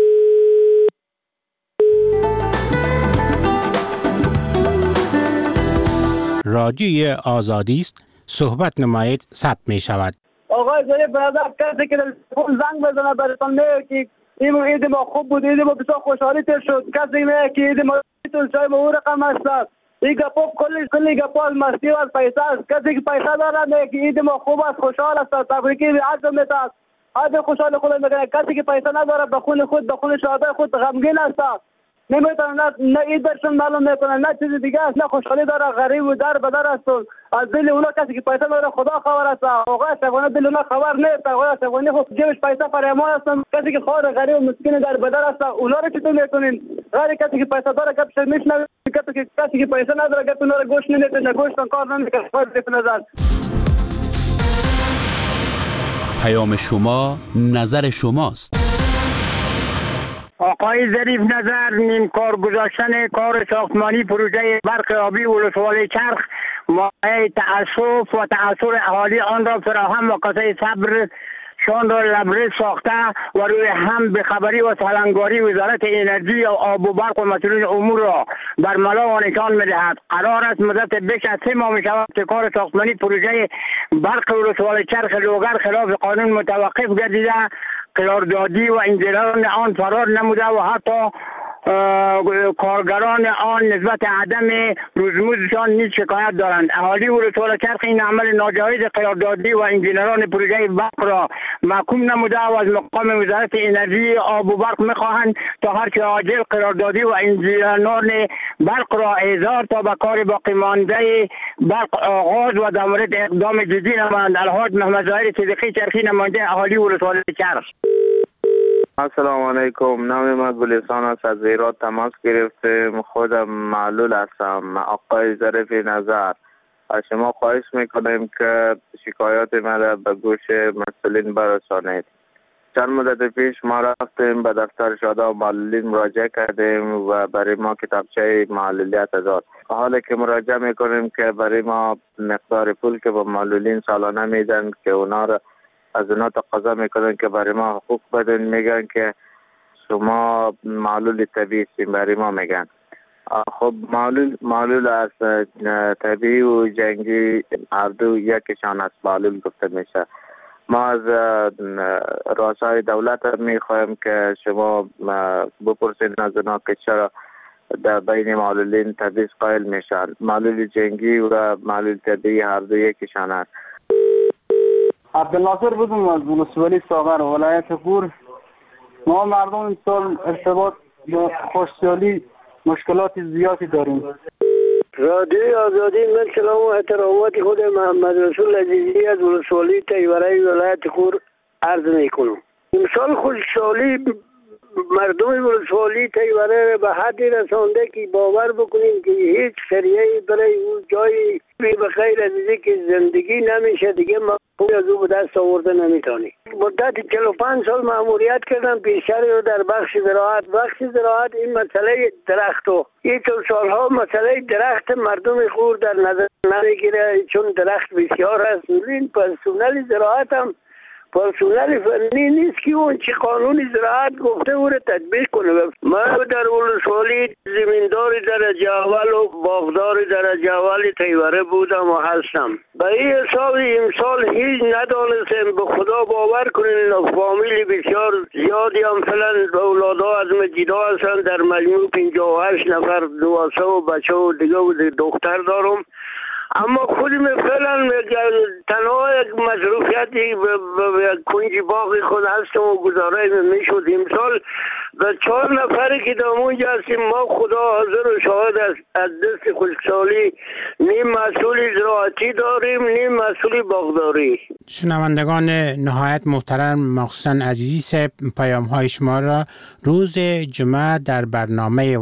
رادیوی آزادی است. صحبت نمایید ثبت می شود. آقای زیر برادر کسی که زنگ بزنه براتون میگه که این عید ما خوب بود، عید ما بسیار خوشحالی تر شد. کسی میگه که عید ما چای ما او رقم است. این گپا کلی گپا از مستی و از پیسه است. کسی که پیسه داره میگه که عید ما خوب است، خوشحال است، تبریکی عزم میتاد. عید خوشحال خود میگه. کسی که پیسه نداره به خون خود به خون شهدای خود غمگین است. نمیتونه نه عید درشون معلوم میکنه نه چیز دیگه است، نه خوشحالی داره، غریب و در بدر است. از دل اونا کسی که پیسه داره خدا خبر است. آقای اشرفانی دل اونا خبر نیست. آقای اشرفانی خب جیبش پیسه فرامان است. کسی که خار غریب و مسکین در بدر است اونا رو چطور میکنین؟ غیر کسی که پیسه داره گپش میشنوه، کسی که پیسه نداره گپ اونا رو گوش نمیکنه، گوش کار نمیکنه. خودت نظر پیام شما نظر شماست. آقای ظریف نظر این کار گذاشتن کار ساختمانی پروژه برق آبی ولسوالی چرخ مایه تأسف و تأثیر اهالی آن را فراهم و کاسه صبر شان را لبریز ساخته و روی هم به خبری و سالنگاری وزارت انرژی و آب و برق و مسئولین امور را بر ملا و نشان می‌دهد. قرار است مدت بیش از 3 ماه می‌شود که کار ساختمانی پروژه برق ولسوالی چرخ لوگر خلاف قانون متوقف گردیده، قراردادی و انجیران آن فرار نموده و حتی کارگران آن نسبت عدم روزمزدشان نیز شکایت دارند. اهالی ولسوالی چرخ این عمل ناجایز قراردادی و انجینران پروژه برق را محکوم نموده و از مقام وزارت انرژی آب و برق میخواهند تا هرچه عاجل قراردادی و انجینران برق را احضار تا به کار باقی مانده برق آغاز و در مورد اقدام جدی نمایند. الحاج محمد ظاهر صدیقی چرخی نماینده اهالی ولسوالی چرخ. السلام علیکم. نام من گلستان است. از هرات تماس گرفتم. خودم معلول هستم. آقای ظریف نظر، از شما خواهش میکنیم که شکایات من به گوش مسئولین برسانید. چند مدت پیش ما رفتیم به دفتر شاداب معلولین مراجعه کردیم و برای ما کتابچه معلولیت داد. حالا که مراجعه میکنیم که برای ما مقدار پول که به معلولین سالانه میدن که اونا را از اونا تقاضا میکنن که برای ما حقوق بدن، میگن که شما معلول طبیعی هستین. برای ما میگن خب معلول از طبیعی و جنگی هر دو یکیشان است معلول گفته میشه. ما از رؤسای دولت میخوایم که شما بپرسید از اونا که چرا در بین معلولین تبعیض قائل میشن. معلول جنگی و معلول طبیعی هر دو یکیشان است. عبدالناصر بودم از ولسوالی ساغر ولایت غور. ما مردم این سال ارتباط با خوشحالی مشکلات زیادی داریم. رادیوی آزادی، من سلام و احترامات خود محمد رسول عزیزی از ولسوالی تیوره ولایت غور عرض میکنم. امسال خوشحالی مردم ولسوالی تیوره به حدی رسانده که باور بکنیم که هیچ خیریه‌ای برای اون جایی به خیر عزیزی که زندگی نمیشه دیگه مفهوم از او به دست آورده نمیتونی. مدت 45 سال مأموریت کردم پیشتر رو در بخش زراعت. بخش زراعت این مسئله درخت و این سالها مسئله درخت مردم غور در نظر نمیگیره، چون درخت بسیار هست. این پرسونل زراعت هم پرسونل فنی نیست که اون چی قانون زراعت گفته او رو تطبیق کنه. من در ولسوالی زمیندار درجه اول و باغدار درجه اول تیوره بودم و هستم. به این حساب امسال هیچ ندانستم. به خدا باور کنین فامیلی بسیار زیادی هم فعلا اولادها از مجیدا هستن. در مجموع 58 نفر دواسه و بچه و دیگه و دختر دارم. اما خودم فعلا تنها یک مصروفیتی به کنج باغ خود هستم و گزاره میشد. امسال به 4 نفری که در اونجا هستیم ما خدا حاضر و شاهد از دست خشکسالی نیم مسئول زراعتی داریم نیم مسئول باغداری. شنوندگان نهایت محترم، مخصوصا عزیزی صاحب، پیام های شما را روز جمعه در برنامه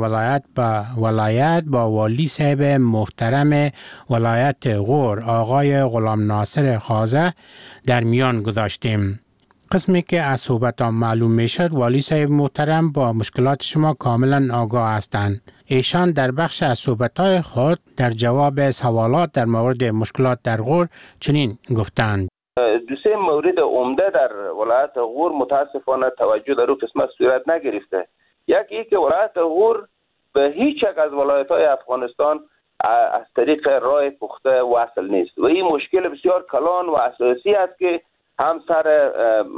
ولایت با والی صاحب محترم ولایت غور آقای غلام ناصر خازه در میان گذاشتیم. قسمی که از صحبتان معلوم می شد والی صاحب محترم با مشکلات شما کاملا آگاه هستند. ایشان در بخش از صحبتهای خود در جواب سوالات در مورد مشکلات در غور چنین گفتند: دو سه مورد عمده در ولایت غور متاسفانه توجه در او قسمت صورت نگرفته. یکی که ولایت غور به هیچ یک از ولایت‌های افغانستان از طریق راه پخته وصل نیست و این مشکل بسیار کلان و اساسی است که هم سر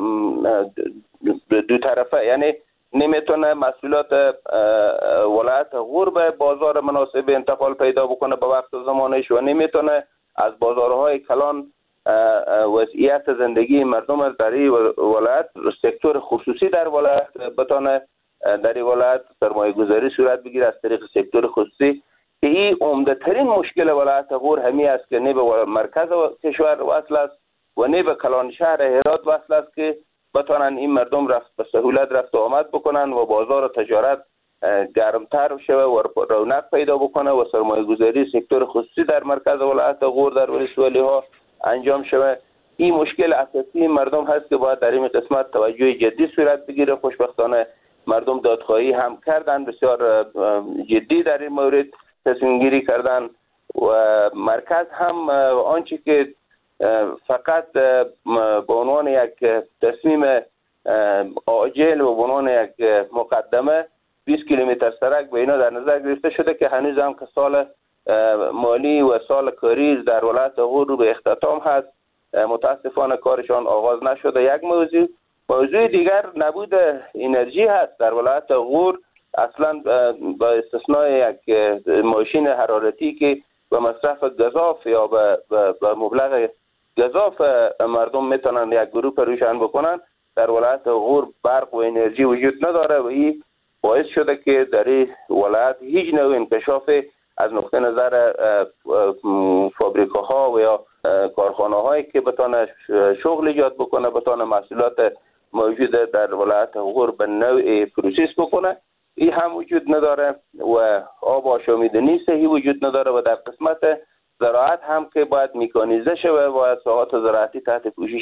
دو طرفه، یعنی نمیتونه مسئولات ولایت غور به بازار مناسب انتقال پیدا بکنه به وقت زمانش و نمیتونه از بازارهای کلان وضعیت زندگی مردم در این ولایت سکتور خصوصی در ولایت بتونه در این ولایت سرمایه گذاری صورت بگیره از طریق سکتور خصوصی. که این عمده ترین مشکل ولایت غور همین است که نه به مرکز کشور وصل است و نه به کلان شهر هرات وصل است که بتونن این مردم به سهولت رفت و آمد بکنن و بازار و تجارت گرمتر شوه و رونق پیدا بکنه و سرمایه گذاری سکتور خصوصی در مرکز ولایت غور در ولسوالی ها انجام شوه. این مشکل اساسی مردم هست که باید در این قسمت توجه جدی صورت بگیره. خوشبختانه مردم دادخواهی هم کردن، بسیار جدی در این مورد تصمیم گیری کردن و مرکز هم آنچه که فقط به عنوان یک تصمیم عاجل و به عنوان یک مقدمه 20 کیلومتر سرک به اینا در نظر گرفته شده که هنوز هم که سال مالی و سال کاری در ولایت غور رو به اختتام هست. متاسفانه کارشان آغاز نشده. یک موضوع دیگر نبود انرژی هست در ولایت غور. اصلا با استثنای یک ماشین حرارتی که به مصرف گزاف یا به مبلغ گزاف مردم میتونن یک گروه روشن بکنن، در ولایت غور برق و انرژی وجود نداره و این باعث شده که در این ولایت هیچ نوع انکشاف از نقطه نظر فابریکاها و یا کارخانه هایی که بتونه شغل ایجاد بکنه، بتونه محصولات موجود در ولایت غور به نوع پروسس بکنه، این هم وجود نداره و آب آشامیدنی صحیح وجود نداره و در قسمت زراعت هم که باید میکانیزه شوه و ساحات زراعتی تحت پوشش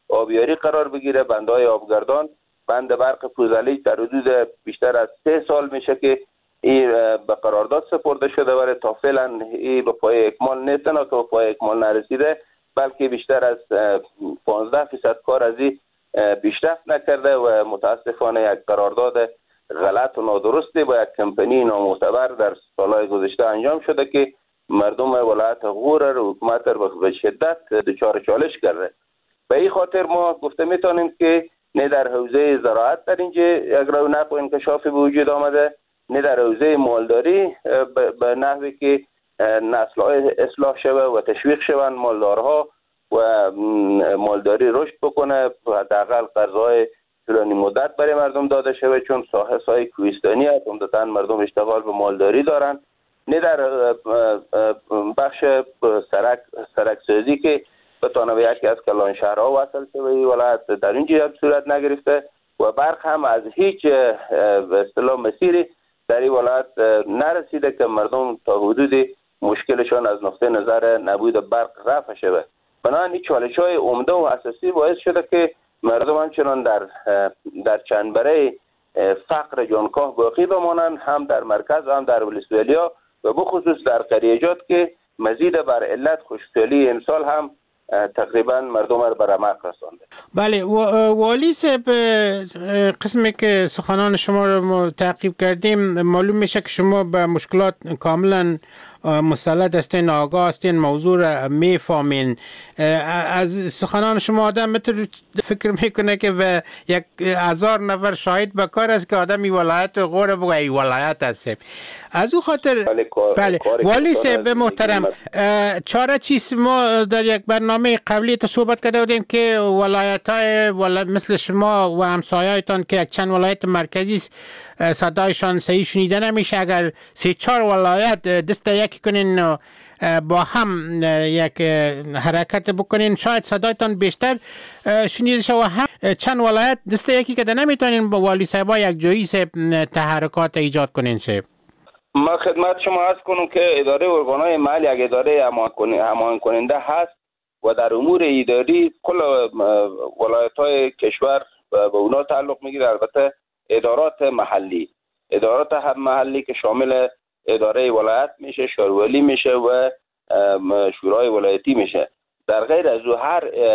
آبیاری قرار بگیره. بندهای آبگردان، بند برق پوزلیج در حدود بیشتر از 3 سال میشه که این به قرارداد سپرده شده، ولی تا فعلا این به پای اکمال نه تنها که به پای اکمال نرسیده، بلکه بیشتر از 15% کار از این پیشرفت نکرده و متاسفانه یک قرارداد غلط و نادرستی با یک کمپانی نامعتبر در سالهای گذشته انجام شده که مردم ولایت غور و حکومت به شدت دچار چالش کرده. به این خاطر ما گفته میتونیم که نه در حوزه زراعت در اینجا یک رونق و انکشافی به وجود آمده، نه در حوزه مالداری به نحوی که نسل‌های اصلاح شود و تشویق شوند مالدارها و مالداری رشد بکنه و حداقل قرضهای طولانی مدت برای مردم داده شود، چون ساحه کوهستانی است، عمدتاً مردم اشتغال به مالداری دارند. نه در بخش سرک سازی که بتونه به یکی از کلان شهرها وصل شه به ولایت در اینجا صورت نگرفته و برق هم از هیچ به اصطلاح مسیری در این ولایت نرسیده که مردم تا حدود مشکلشان از نقطه نظر نبود برق رفع شود. بنابراین این چالش‌های عمده و اساسی باعث شده که مردم همچنان در چنبره فقر جانکاه باقی بمانند، هم در مرکز هم در ولسوالی‌ها و بخصوص در قریجات که مزید بر علت خشکسالی امسال هم تقریبا مردم را به رمق رسانده. بله والی صاحب، قسمی که سخنان شما رو تعقیب کردیم معلوم میشه که شما به مشکلات کاملا مسلط هستین، آگاه هستین، موضوع را میفهمین. از سخنان شما آدم مثل فکر میکنه که به 1000 نفر شاهد بکار است که آدمی ولایت غور بگه ای ولایت است. از او خاطر بله والی صاحب محترم، چاره چیست؟ ما در یک برنامه قبلی تا صحبت کرده بودیم که ولایت های مثل شما و همسایه‌تان که یک چند ولایت مرکزی صدایشان صحیح شنیده نمیشه، اگر 3-4 ولایت دست یکی کنین با هم یک حرکت بکنین شاید صدایتان بیشتر شنیده شه و هم چند ولایت دست یکی که نمیتونین با والی صاحبا یک جایی سے تحرکات ایجاد کنین صاحب. ما خدمت شما عرض کنم که اداره ارگان‌های محلی یک اداره هماهنگ کننده هست و در امور اداری کل ولایت‌های کشور به اونا تعلق میگیره. البته ادارات محلی که شامل اداره ولایت میشه، شورولی میشه و شورای ولایتی میشه. در غیر از او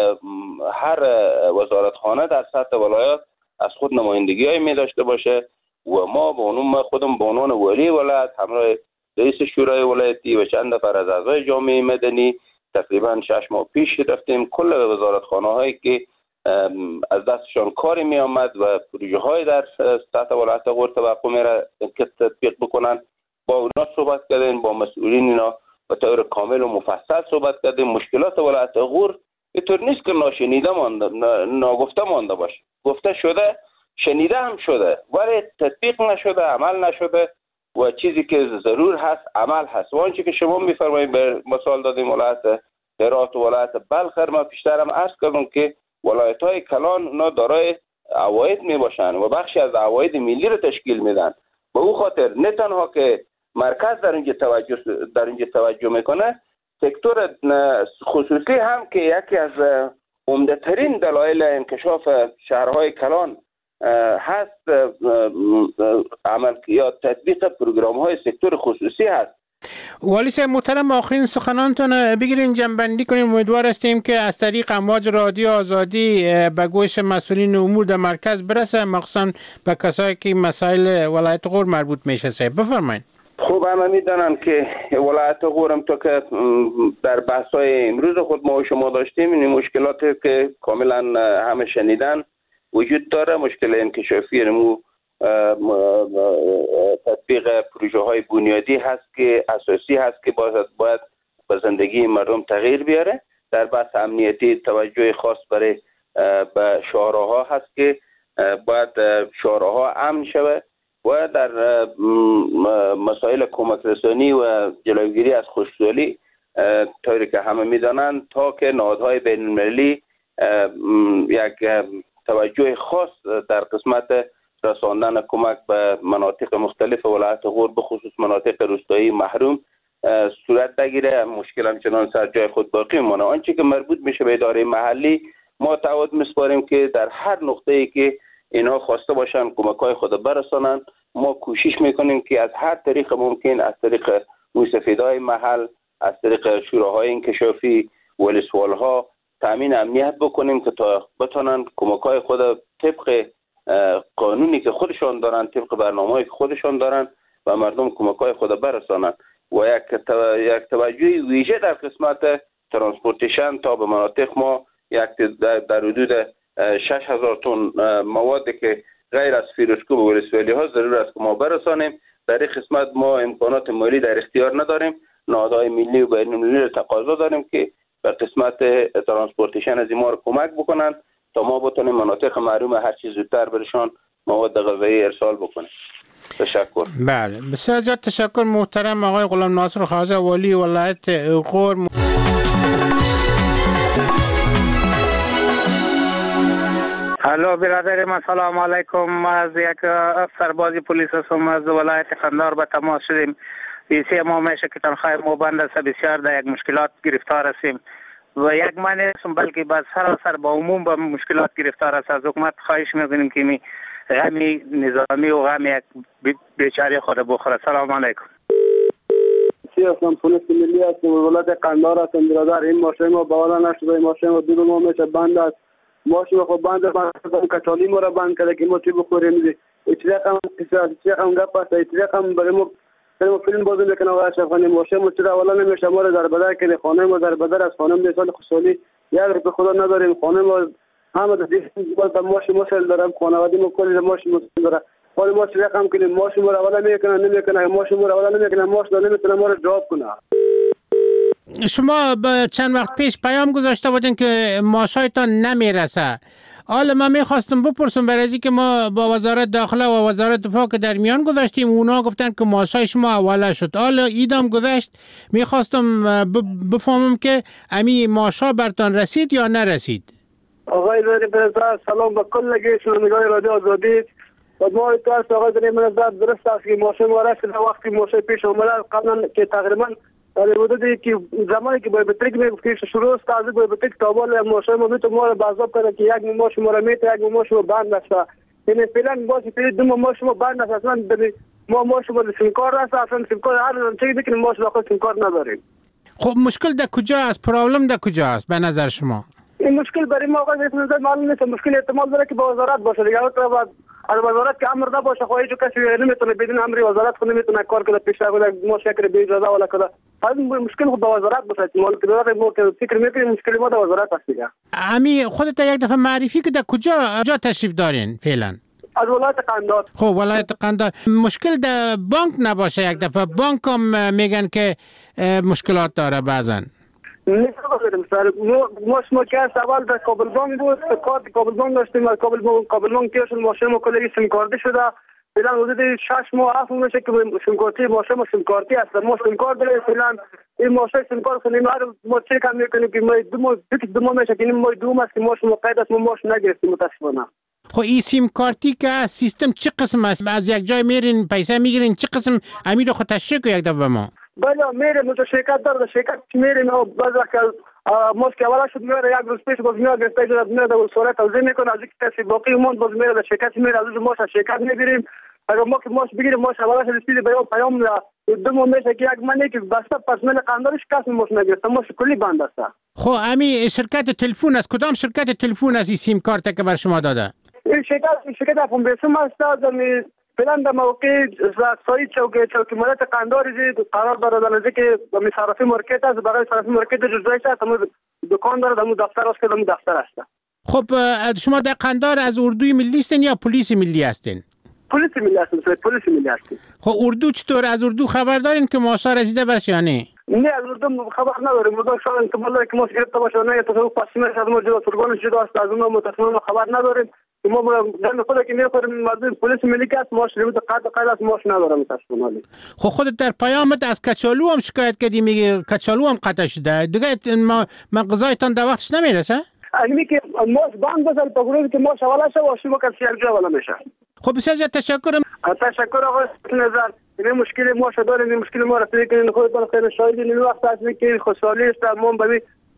هر وزارتخانه در سطح ولایت از خود نمایندگی‌های می داشته باشه و ما خودم به عنوان ولی ولایت همراه رئیس شورای ولایتی و چند نفر از اعضای جامعه مدنی تقریبا 6 ماه پیش رفتیم کل وزارتخانه‌هایی که از دستشان کاری می آمد و پروژه های در سطح ولایت غور توقع میره که تطبیق بکنن با اونا صحبت کردیم، با مسئولین اینا به طور کامل و مفصل صحبت کردیم. مشکلات ولایت غور اینطور نیست که ناشنیده مانده، ناگفته مانده باشه، گفته شده، شنیده هم شده ولی تطبیق نشده، عمل نشده و چیزی که ضرور هست عمل هست. و آنچه که شما میفرمایید به مثال دادیم ولایت هرات و ولایت بلخ، ما پیشترم عرض کردم که ولایت‌های کلان اونا دارای عواید می باشن و بخشی از عواید ملی رو تشکیل میدن. به او خاطر نه تنها که مرکز در اینجا توجه میکنه، سکتور خصوصی هم که یکی از عمده ترین دلایل انکشاف شهرهای کلان هست عمل یا تطبیق پروگرام های سکتور خصوصی هست. والی صاحب محترم، آخرین سخنانتون بگیرین جنبندی کنیم. امیدوار هستیم که از طریق امواج رادیو آزادی به گوش مسئولین امور در مرکز برسه، مخصوصا به کسایی که مسائل ولایت غور مربوط میشه. صاحب بفرمایید. خوب همه میدونن که ولایت غور هم تا که در بحث‌های امروز خود ما و شما داشتیم این مشکلاتی که کاملا همه شنیدن وجود داره. مشکل انکشافی تطبیق پروژه های بنیادی هست که اساسی هست که باید به زندگی مردم تغییر بیاره. در بحث امنیتی توجه خاص برای به شهرها هست که باید شهرها امن شود و در مسائل کمک رسانی و جلوگیری از خشکسالی طوری که همه میدانند تا که نهادهای بین المللی یک توجه خاص در قسمت رساندن کمک به مناطق مختلف ولایت غور به خصوص مناطق روستایی محروم صورت بگیره، مشکل همچنان سر جای خود باقی مانه. آنچه که مربوط میشه به اداره محلی ما تعهد میسپاریم که در هر نقطه‌ای که اینها خواسته باشن کمک‌های خود برسانند. ما کوشش میکنیم که از هر طریق ممکن، از طریق موسفیدهای محل، از طریق شوراهای انکشافی، ولسوالها تامین امنیت بکنیم که تا بتونن کمک‌های خود طبق قانونی که خودشان دارن، طبق برنامه‌ای که خودشان دارن و مردم کمک‌های خود برسانند. و یک توجه ویژه در قسمت ترانسپورتیشن تا به مناطق ما در حدود 6000 تن مواد که غیر از فیروزکوه و ولسوالی ها ضرور است که ما برسانیم. در این قسمت ما امکانات مالی در اختیار نداریم. نهادهای ملی و بین المللی را تقاضا داریم که به قسمت ترانسپورتیشن از ما را کمک بکنند تا ما بتونیم مناطق محروم هر چیز زودتر برشان مواد غذایی ارسال بکنیم. تشکر. بله، بسیار زیاد تشکر محترم آقای غلام ناصر خواجه، والی ولایت غور. الو برادر من، سلام علیکم. از یک سرباز پلیس هستم از ولایت قندهار به تماس شدیم. سه ماه میشه که تنخواه ما بند است، بسیار در یک مشکلات گرفتار هستیم و یک من هستم بلکه با سراسر با عموم با مشکلات گرفتار است. از حکومت خواهش میکنیم که می غمی نظامی و غمی یک بیچاره خود بخوره. سلام علیکم. هستم پلیس ملی هستم ولایت قندهار هستم برادر. این ماشین ما بالا نشده، این ماشین ما 2 ماه میشه بند است. ماشین خود بند کچالی ما را بند کرده که ما چی بخوریم. چی رقم گپ است، چی رقم برای ما فیلم بازی میکنه و اشرف خانی. ماشین ما چرا اولا نمیشه ما را در بدر کرده. خانه ما در بدر از خانم مثال خصوصی یک روپیه خدا نداریم. خانه ما همه در ماشین مسئله دارم، خانواده ما کلی ماشین مسئله داره. حالا ما چی رقم کنیم؟ ماشین ما را اولا نمیکنه ماشین ما را اولا نمیکنه، ماشین نمیتونه ما را جواب کنه. شما چند وقت پیش پیام گذاشته بودین که ماشایتان نمیرسه. حالا من میخواستم بپرسم برای از که ما با وزارت داخله و وزارت دفاع که در میان گذاشتیم، اونا گفتن که ماشای شما اوله شد. حالا ایدام گذشت، میخواستم بفهمم که امی ماشا برتان رسید یا نرسید. آقای برادر سلام به کل شنوندگان رادیو آزادی. و ما اتفاق آقای در من درست است که ماشین ما رسید وقتی ماشین پیش اومد قبلا که تقریبا در حدودی که زمانی که باید بتریک میگفتیش شروع است از باید بتریک تا بالا ماشین ما میتونه ما را بازاب کنه که یک ماشین ما را میته یک ماشین ما بند است. یعنی فعلا باشه که 2 ماشین ما بند است. اصلا ما ماشین ما سیمکار است، اصلا سیمکار هر چیزی دیگه ماشین خود سیمکار نداریم. خب مشکل در کجا است؟ پرابلم در کجا است به نظر شما؟ این مشکل برای ما آقای نظر معلوم نیست. مشکل احتمال داره که با وزارت باشه دیگه. از وزارت که امر نباشه خواهی جو کسی نمیتونه بدون امر وزارت خود نمیتونه کار کنه پیش کنه ما شکر به اجازه ولا کنه. از مشکل خود با وزارت باشه. احتمال که داره ما که فکر میکنیم مشکل ما در وزارت است دیگه. امی خودت یک دفعه معرفی که در کجا تشریف دارین فعلا؟ از ولایت قندهار. خب ولایت قندهار. مشکل در بانک نباشه یک دفعه؟ بانک هم میگن که مشکلات داره بعضن. ما که اول در کابل بانک بود، کارت کابل بانک داشتیم. از کابل بانک که ماشین ما کلی سیم کارتی شده. فعلا حدود 6 ماه 7 ماه میشه که سیم کارتی ماشین ما سیم کارتی است. ما سیم کارت داریم فعلا. این ماشین سیم کارت کنیم ما چه کم میکنیم که ما 2 ماه میشه که این ما 2 ماه که ماشین ما قید است ما ماشین نگرفتیم متاسفانه. خب این سیم کارتی که سیستم چه قسم است؟ از یک جای میرین پیسه میگیرین چه قسم امیر خود تشریح یک دفعه ما؟ بله میریم تو شرکت داره شرکت میریم و بعد ماست که اولا شد میره یک روز پیش باز میاد گرفته شده میره در صورت توضیح میکنه از اینکه کسی باقی موند باز میره در شرکت میره از اون ماش شرکت میگیریم. اگر ما که ماش بگیریم ماش اولا شد رسید به پیام 2 ماه میشه که یک منی که بسته پس من قندارش کس ماش نگرفته ماش کلی بند است. خب امی شرکت تلفن است کدام شرکت تلفن است این سیم کارت که بر شما داده؟ این شرکت افغان بیسم است. فعلا در موقع سایت چوکی ملت قندهار قرار داره در که صرافی مارکت است. برای صرافی مارکت جزایش است. دکان داره در دفتر است که در دفتر است. خب شما در قندهار از اردوی ملی هستین یا پلیس ملی هستین؟ پلیس ملی هستیم. پلیس ملی هستیم. خب اردو چطور؟ از اردو خبر دارین که ماشا رسیده برش یا نه؟ نه از اردو خبر نداریم. اردو شاید احتمال داره که ما گرفته باشه نه یا تصادف پاسیمش از ما جدا فرگانش جدا است. از اون متأسفانه خبر نداریم. ما در خود که میخوریم مردم پلیس ملی که است ماش نمیده قید است ماش نداره متاسفانه. خب خودت در پیامت از کچالو هم شکایت کردی میگه کچالو هم قطع شده دیگه ما غذایتان در وقتش نمیرسه؟ اگه که ماش بند بزن تا گروهی که ماش اولا شه و شما کسی یک جا ولا میشه. خب بسیار تشکر. تشکر آقای نظر. این مشکل ما شده این مشکل ما را فکر کنین خودتون خیلی شاهد این وقت است که خوشحالی است ما به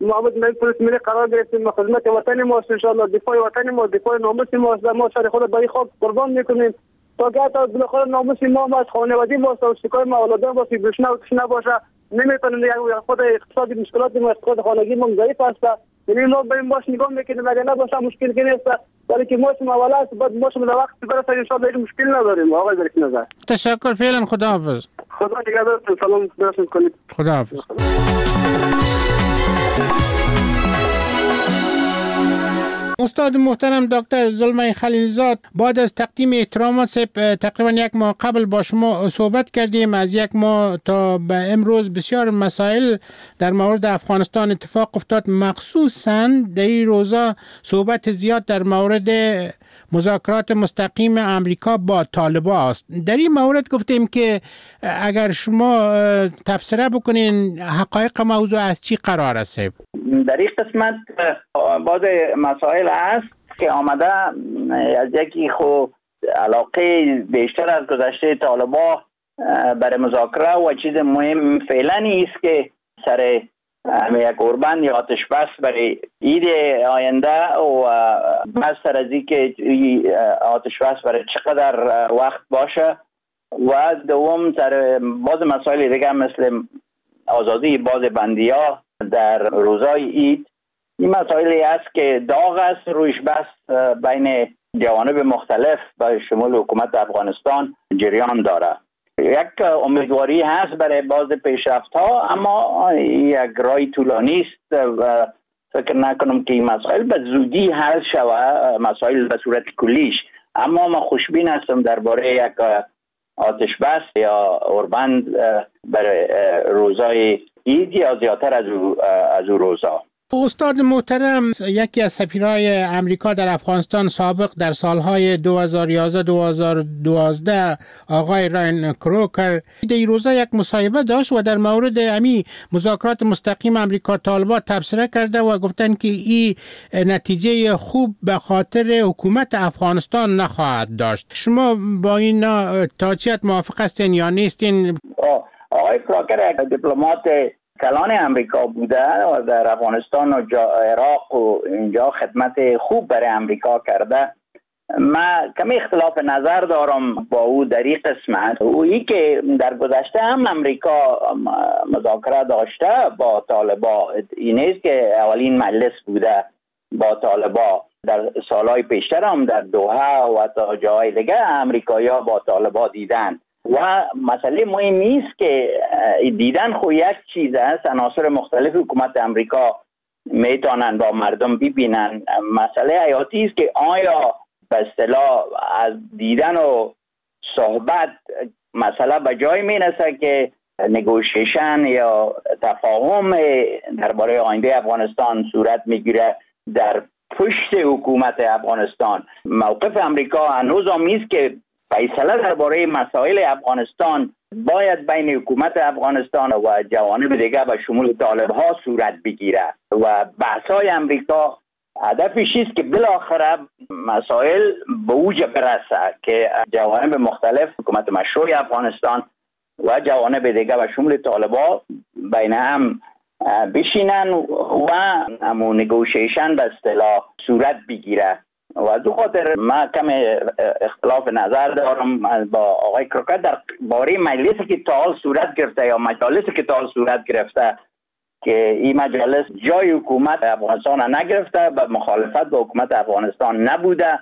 ما بود نه پلیس ملی قرار گرفتیم، خدمت وطن ما است، ان شاء الله دفاع وطن ما، دفاع ناموس ما است. ما سر خود برای خاک قربان میکنیم تا که تا بالاخره ناموس ما از خانوادگی ما است و شکای ما اولادان باشه، گشنه و تشنه باشه. نمیتونیم خود اقتصادی مشکلات ما خود خانگی ما ضعیف است. یعنی ما بریم باش نگاه میکنیم اگر نباشه مشکل که نیست، ولی که ما شما اول است بعد ما شما در وقت برسه ان شاء الله مشکل نداریم. آقای ظریف نظر تشکر، فعلا خداحافظ. خدا نگهدارتون، سلام برسون کنید. خداحافظ. استاد محترم دکتر زلمه خلیلزاد، بعد از تقدیم احترامات تقریبا یک ماه قبل با شما صحبت کردیم. از یک ماه تا به امروز بسیار مسائل در مورد افغانستان اتفاق افتاد، مخصوصاً در این روزا صحبت زیاد در مورد مذاکرات مستقیم امریکا با طالبان است. در این مورد گفتیم که اگر شما تفسیر بکنین حقایق موضوع از چی قرار است؟ در این قسمت بعض مسائل است که آمده از یکی خود علاقه بیشتر از گذشته طالبان برای مذاکره و چیز مهم فعلا است که سر یک قربان یا آتش بس برای عید آینده و بس سر از این که آتش بس برای چقدر وقت باشه و دوم سر بعض مسائل دیگه مثل آزادی بعض بندی‌ها در روزای عید. این مسائلی است که داغ است رویش بس بین جوانب مختلف به شمول حکومت افغانستان جریان داره. یک امیدواری هست برای باز پیشرفت ها، اما یک راه طولانی است و فکر نکنم که این مسائل به زودی حل شود، مسائل به صورت کلیش. اما من خوشبین هستم درباره یک آتش بس یا اوربند برای روزای عید یا زیادتر از او روزا. استاد محترم، یکی از سفیرهای امریکا در افغانستان سابق در سالهای 2011-2012 آقای راین کروکر در روزا یک مصاحبه داشت و در مورد امی مذاکرات مستقیم امریکا طالبان تبصره کرده و گفتن که این نتیجه خوب به خاطر حکومت افغانستان نخواهد داشت. شما با این تاچیت موافق هستین یا نیستین؟ آقای کروکر یک دیپلمات کلان امریکا بوده و در افغانستان و عراق و اینجا خدمت خوب برای امریکا کرده. من کمی اختلاف نظر دارم با او در این قسمت. اویی که در گذشته هم امریکا مذاکره داشته با طالبان، این نیست که اولین مجلس بوده با طالبان. در سالهای پیشتر هم در دوحه و تا جای دیگه امریکایی‌ها با طالبان دیدن و مسئله مهمی است که دیدن خو یک چیز است. عناصر مختلف حکومت امریکا میتونن با مردم ببینن. مسئله حیاتی است که آیا به اصطلاح از دیدن و صحبت مسئله به جای میرسه که نگوشیشن یا تفاهم درباره آینده افغانستان صورت میگیره در پشت حکومت افغانستان. موقف امریکا هنوز هم است که فیصله درباره مسائل افغانستان باید بین حکومت افغانستان و جوانب دیگه به شمول طالب‌ها صورت بگیره و بحث‌های امریکا هدفش است که بالاخره مسائل به اوج برسه که جوانب مختلف حکومت مشروع افغانستان و جوانب دیگه به شمول طالب‌ها بین هم بشینن و همون نگوشیشن به اصطلاح صورت بگیره. و دو خاطر من کم اختلاف نظر دارم با آقای کروکر در باره مجلسی که تا حال صورت گرفته یا مجالسی که تا حال صورت گرفته که این مجالس جای حکومت افغانستان نگرفته و مخالفت با حکومت افغانستان نبوده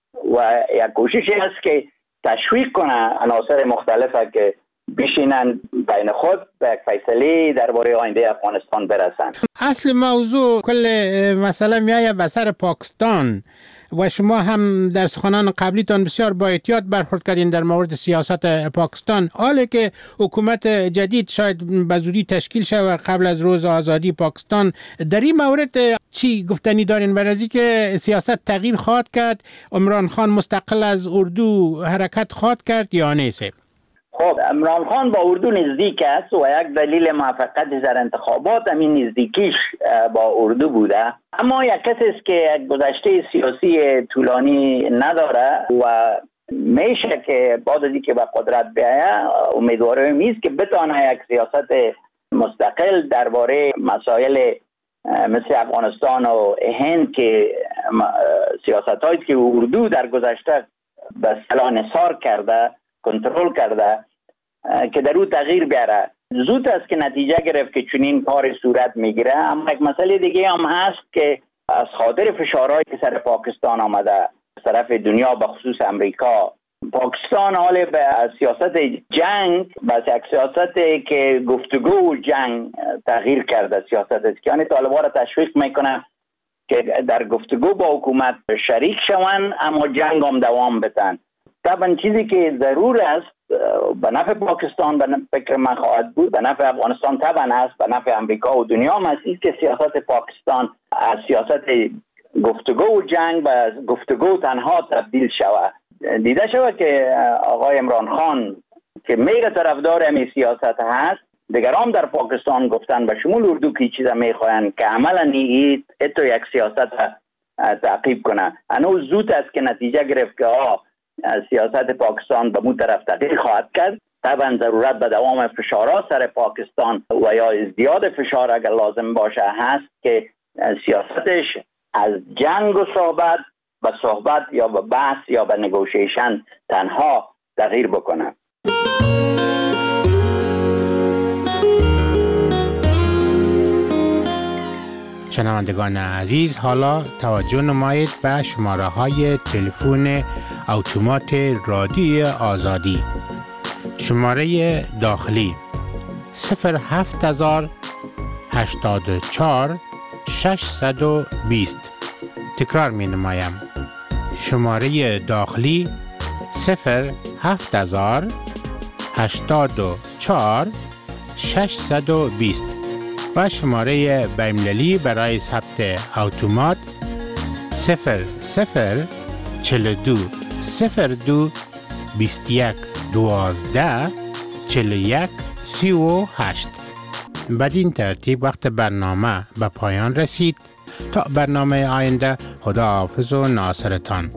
و یک کوششی هست که تشویق کنه عناصر مختلفه که بشینن بین خود به یک فیصله درباره آینده افغانستان برسن. اصل موضوع کل مسئله میایه به سر پاکستان و شما هم در سخنان قبلیتان بسیار با احتیاط برخورد کردین در مورد سیاست پاکستان. حالا که حکومت جدید شاید به زودی تشکیل شود قبل از روز آزادی پاکستان، در این مورد چی گفتنی دارین؟ برای که سیاست تغییر خواهد کرد، عمران خان مستقل از اردو حرکت خواهد کرد یا نیست؟ خب عمران خان با اردو نزدیک است و یک دلیل موفقیت در انتخابات همین نزدیکیش با اردو بوده، اما یک کسی است که یک گذشته سیاسی طولانی نداره و میشه که بعد از اینکه به قدرت بیایه امیدواریم است که بتونه یک سیاست مستقل درباره مسائل مثل افغانستان و هند که سیاست هایی که اردو در گذشته به اصطلاح انحصار کرده، کنترل کرده، که در او تغییر بیاره. زود است که نتیجه گرفت که چنین کار صورت میگیره. اما یک مسئله دیگه هم هست که از خاطر فشارهایی که سر پاکستان آمده از طرف دنیا به خصوص امریکا، پاکستان حال به سیاست جنگ بس یک سیاست که گفتگو و جنگ تغییر کرده. سیاست که طالبان را تشویق میکنه که در گفتگو با حکومت شریک شوند اما جنگ هم دوام بدن. طبعا چیزی که ضرور است به نفع پاکستان به فکر من خواهد بود، به نفع افغانستان طبعا است، به نفع امریکا و دنیا هم است که سیاست پاکستان از سیاست گفتگو و جنگ به گفتگو تنها تبدیل شود. دیده شود که آقای عمران خان که میره طرفدار همین سیاست هست، دیگران در پاکستان گفتن به شمول اردو که چیزا میخواین که عملا تو یک سیاست تعقیب کنه. هنوز زود است که نتیجه گرفت که سیاست پاکستان به مو طرف تغییر خواهد کرد. طبعا ضرورت به دوام فشارها سر پاکستان و یا ازدیاد فشار اگر لازم باشه هست که سیاستش از جنگ و صحبت به صحبت یا به بحث یا به نگوشیشن تنها تغییر بکنه. شنوندگان عزیز، حالا توجه نمایید به شماره های تلفن اتومات رادیوی آزادی. شماره داخلی 07084 620. تکرار می نمایم. شماره داخلی 07084 620 و شماره بین‌المللی برای ثبت اتومات 0042 02 21 12 41 38. بدین ترتیب وقت برنامه به پایان رسید. تا برنامه آینده، خداحافظ و ناصرتان.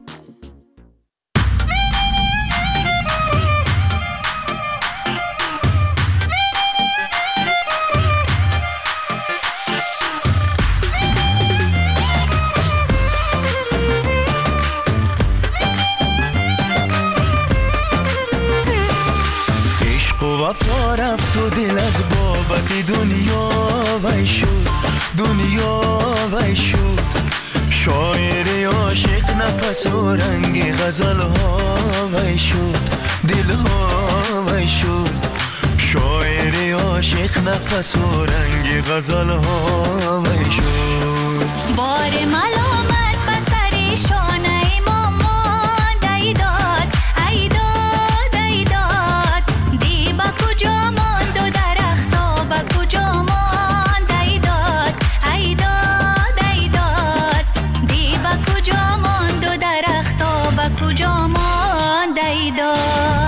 وفا رفت و دل از بابت دنیا وی شد، دنیا وی شد. شاعر عاشق نفس و رنگ غزل ها وی شد، دل ها وی شد. شاعر عاشق نفس و رنگ غزل ها وی شد. بار ملامت بسر شانه مامان دیداد، ایداد ایداد. دی با کجا ماند و درختا با کجا ماند ایداد، ایداد ایداد. دی با کجا ماند و درختا با کجا ماند ایداد.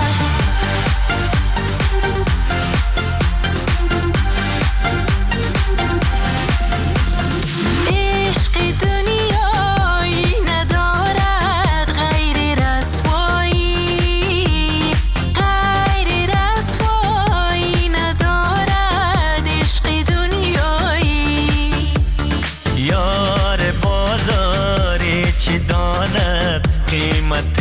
قیمت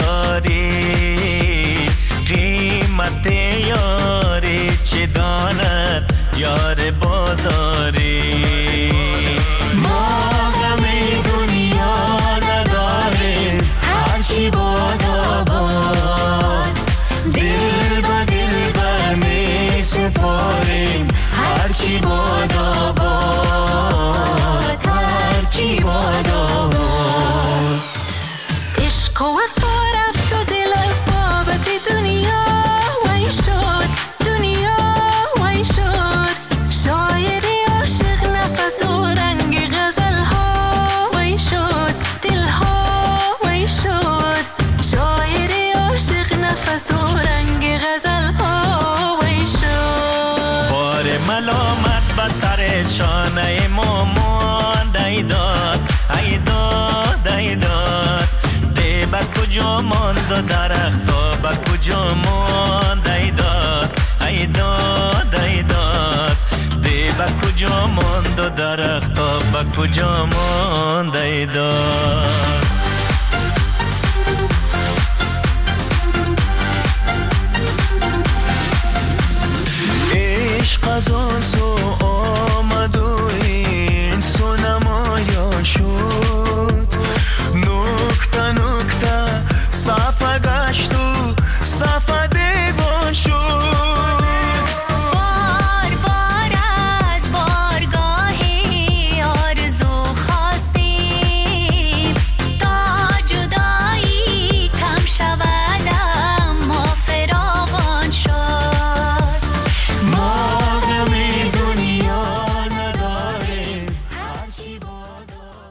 یاری چه داند یار بازاری. ما غم دنیا نداریم هرچی باد آباد. دل با دل بر می سپاریم هرچی باد آباد، هرچی باد آباد. عشق و وفا رفت و دل از بابت دنیا وی شد، دنیا وی شد. شاعر عاشق نفس و رنگ غزل ها وی شد، دل ها وی شد. شاعر عاشق نفس و رنگ غزل ها وی شد. بار ملامت بسر شانه مامان ایداد، ایداد ایداد. با کجا ماند و درختا با کجا ماند ایداد، ایداد ایداد. دی با کجا ماند و درختا درختا به کجا مانده دار. عشق از آن